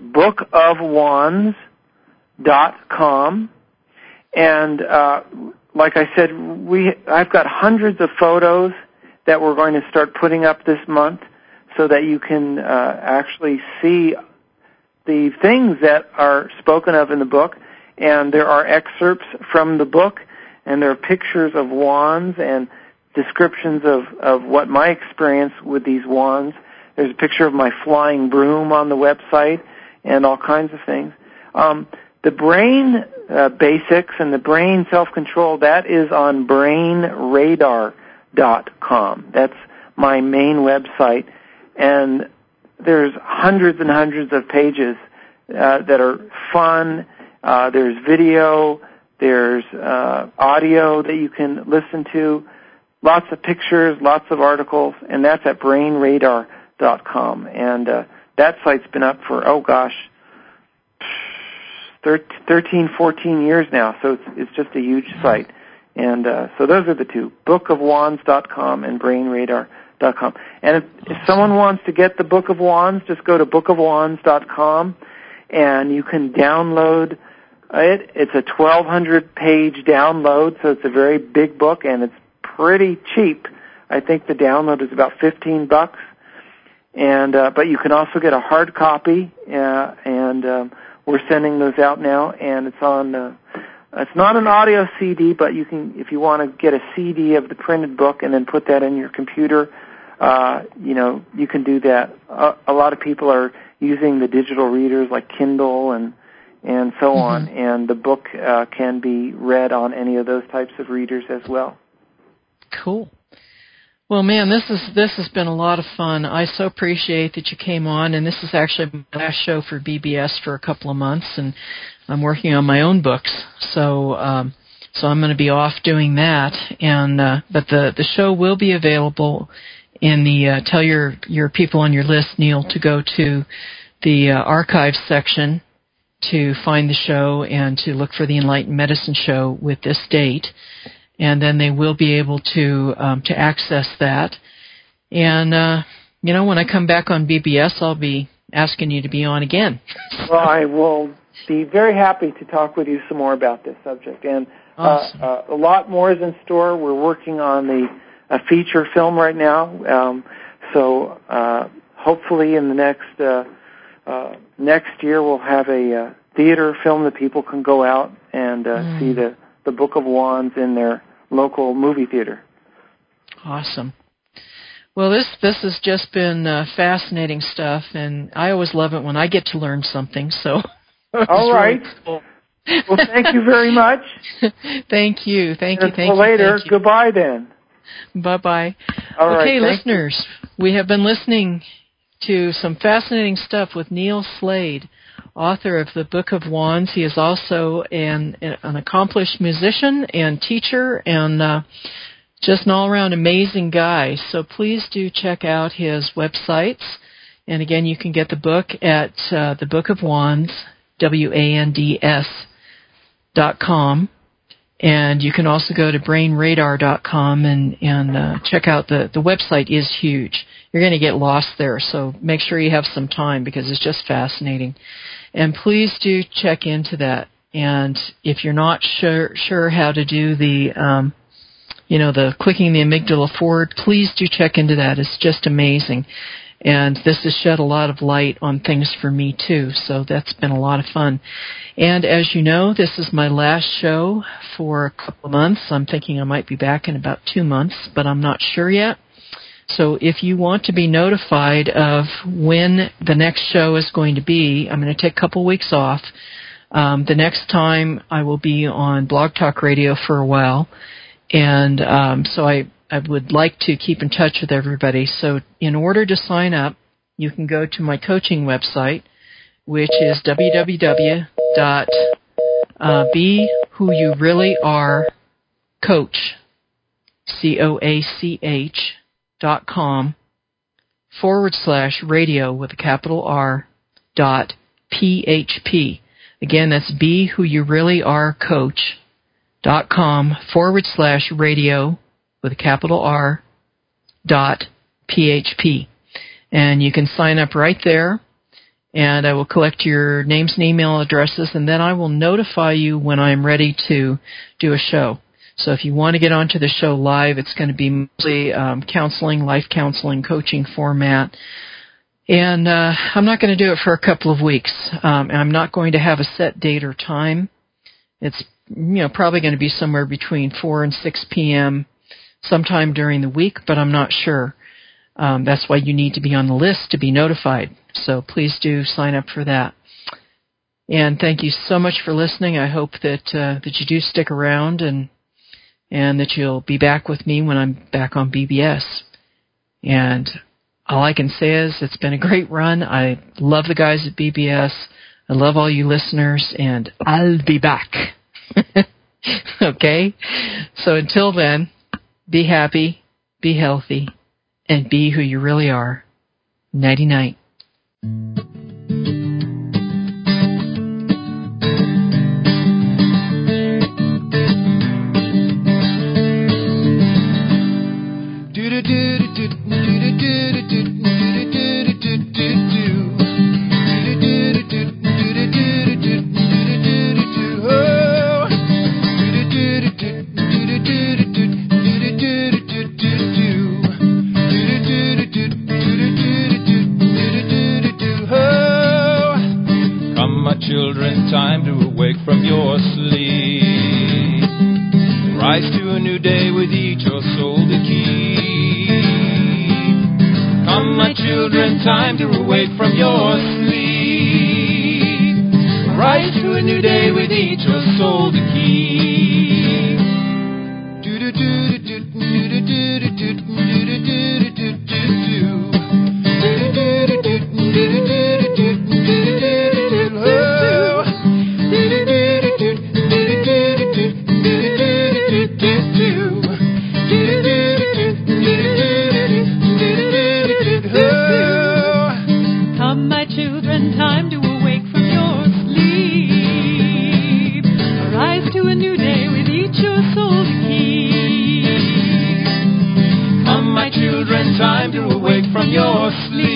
Speaker 2: bookofwands.com, and like I said, I've got hundreds of photos that we're going to start putting up this month so that you can actually see the things that are spoken of in the book. And there are excerpts from the book, and there are pictures of wands and descriptions of what my experience with these wands. There's a picture of my flying broom on the website and all kinds of things. The brain basics and the brain self-control, that is on BrainRadar.com. That's my main website, and there's hundreds and hundreds of pages that are fun. There's video, there's audio that you can listen to, lots of pictures, lots of articles, and that's at BrainRadar.com. And that site's been up for 13, 14 years now, so it's just a huge site. And so those are the two, bookofwands.com and BrainRadar.com. And if someone wants to get the Book of Wands, just go to bookofwands.com, and you can download it. It's a 1,200-page download, so it's a very big book, and it's pretty cheap. I think the download is about $15, and but you can also get a hard copy, and we're sending those out now, and it's on. It's not an audio CD, but you can, if you want to get a CD of the printed book and then put that in your computer, you can do that. A lot of people are using the digital readers like Kindle and so on, and the book can be read on any of those types of readers as well.
Speaker 1: Cool. Well, man, this has been a lot of fun. I so appreciate that you came on, and this is actually my last show for BBS for a couple of months, and I'm working on my own books, so I'm going to be off doing that. And but the show will be available in the tell your people on your list, Neil, to go to the archives section to find the show and to look for the Enlightened Medicine show with this date. And then they will be able to access that. And, when I come back on BBS, I'll be asking you to be on again.
Speaker 2: Well, I will be very happy to talk with you some more about this subject. And awesome. A lot more is in store. We're working on a feature film right now. So hopefully in the next year we'll have a theater film that people can go out and see the Book of Wands in their local movie theater.
Speaker 1: Awesome. Well, this has just been fascinating stuff, and I always love it when I get to learn something. So,
Speaker 2: all right.
Speaker 1: Really cool.
Speaker 2: Well, thank you very much.
Speaker 1: Thank you.
Speaker 2: Until later. Goodbye then.
Speaker 1: Bye-bye.
Speaker 2: All right.
Speaker 1: Okay, listeners, we have been listening to some fascinating stuff with Neil Slade, author of the Book of Wands. He is also an accomplished musician and teacher and just an all-around amazing guy. So please do check out his websites. And again, you can get the book at the Book of Wands, WANDS.com. And you can also go to BrainRadar.com and check out the website is huge. You're going to get lost there, so make sure you have some time because it's just fascinating. And please do check into that. And if you're not sure how to do the clicking the amygdala forward, please do check into that. It's just amazing. And this has shed a lot of light on things for me, too. So that's been a lot of fun. And as you know, this is my last show for a couple of months. I'm thinking I might be back in about 2 months, but I'm not sure yet. So if you want to be notified of when the next show is going to be, I'm going to take a couple weeks off. The next time I will be on Blog Talk Radio for a while. And so I would like to keep in touch with everybody. So in order to sign up, you can go to my coaching website, which is www.BeWhoYouReallyAreCoach, CoachCom/radio with a capital R .php. Again, that's BeWhoYouReallyAreCoach.com/radio with a capital R .php. And you can sign up right there, and I will collect your names and email addresses, and then I will notify you when I'm ready to do a show. So if you want to get onto the show live, it's going to be mostly counseling, life counseling, coaching format. And I'm not going to do it for a couple of weeks. I'm not going to have a set date or time. It's probably going to be somewhere between 4 and 6 p.m. sometime during the week, but I'm not sure. That's why you need to be on the list to be notified. So please do sign up for that. And thank you so much for listening. I hope that you do stick around and that you'll be back with me when I'm back on BBS. And all I can say is it's been a great run. I love the guys at BBS. I love all you listeners, and I'll be back. Okay? So until then, be happy, be healthy, and be who you really are. Nighty-night.
Speaker 3: Children, time to awake from your sleep. Rise to a new day with each your soul to keep. Come, my children, time to awake from your sleep. Rise to a new day with each your soul to keep.
Speaker 4: Come, my children, time to awake from your sleep. Arise to a new day with each your soul to keep.
Speaker 3: Come, my children, time to awake from your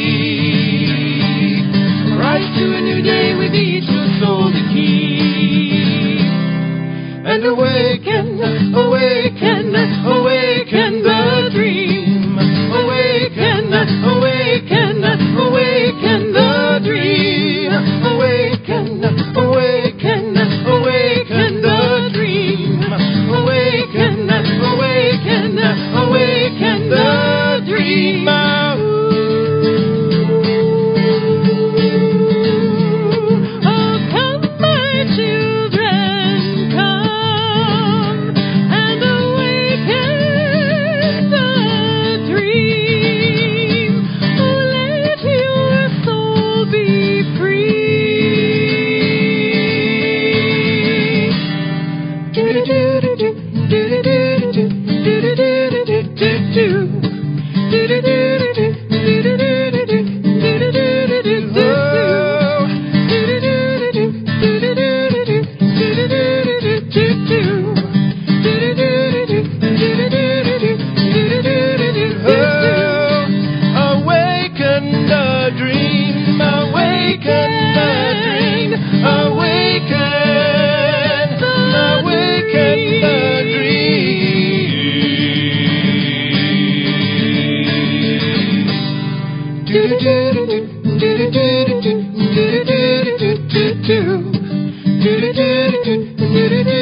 Speaker 3: sleep. Rise to a new day with each your soul to keep. And awaken, awaken, awaken the dream. Awaken, awaken, awaken the dream. Awaken, awaken, awaken the dream. Awaken, awaken, awaken the dream. Do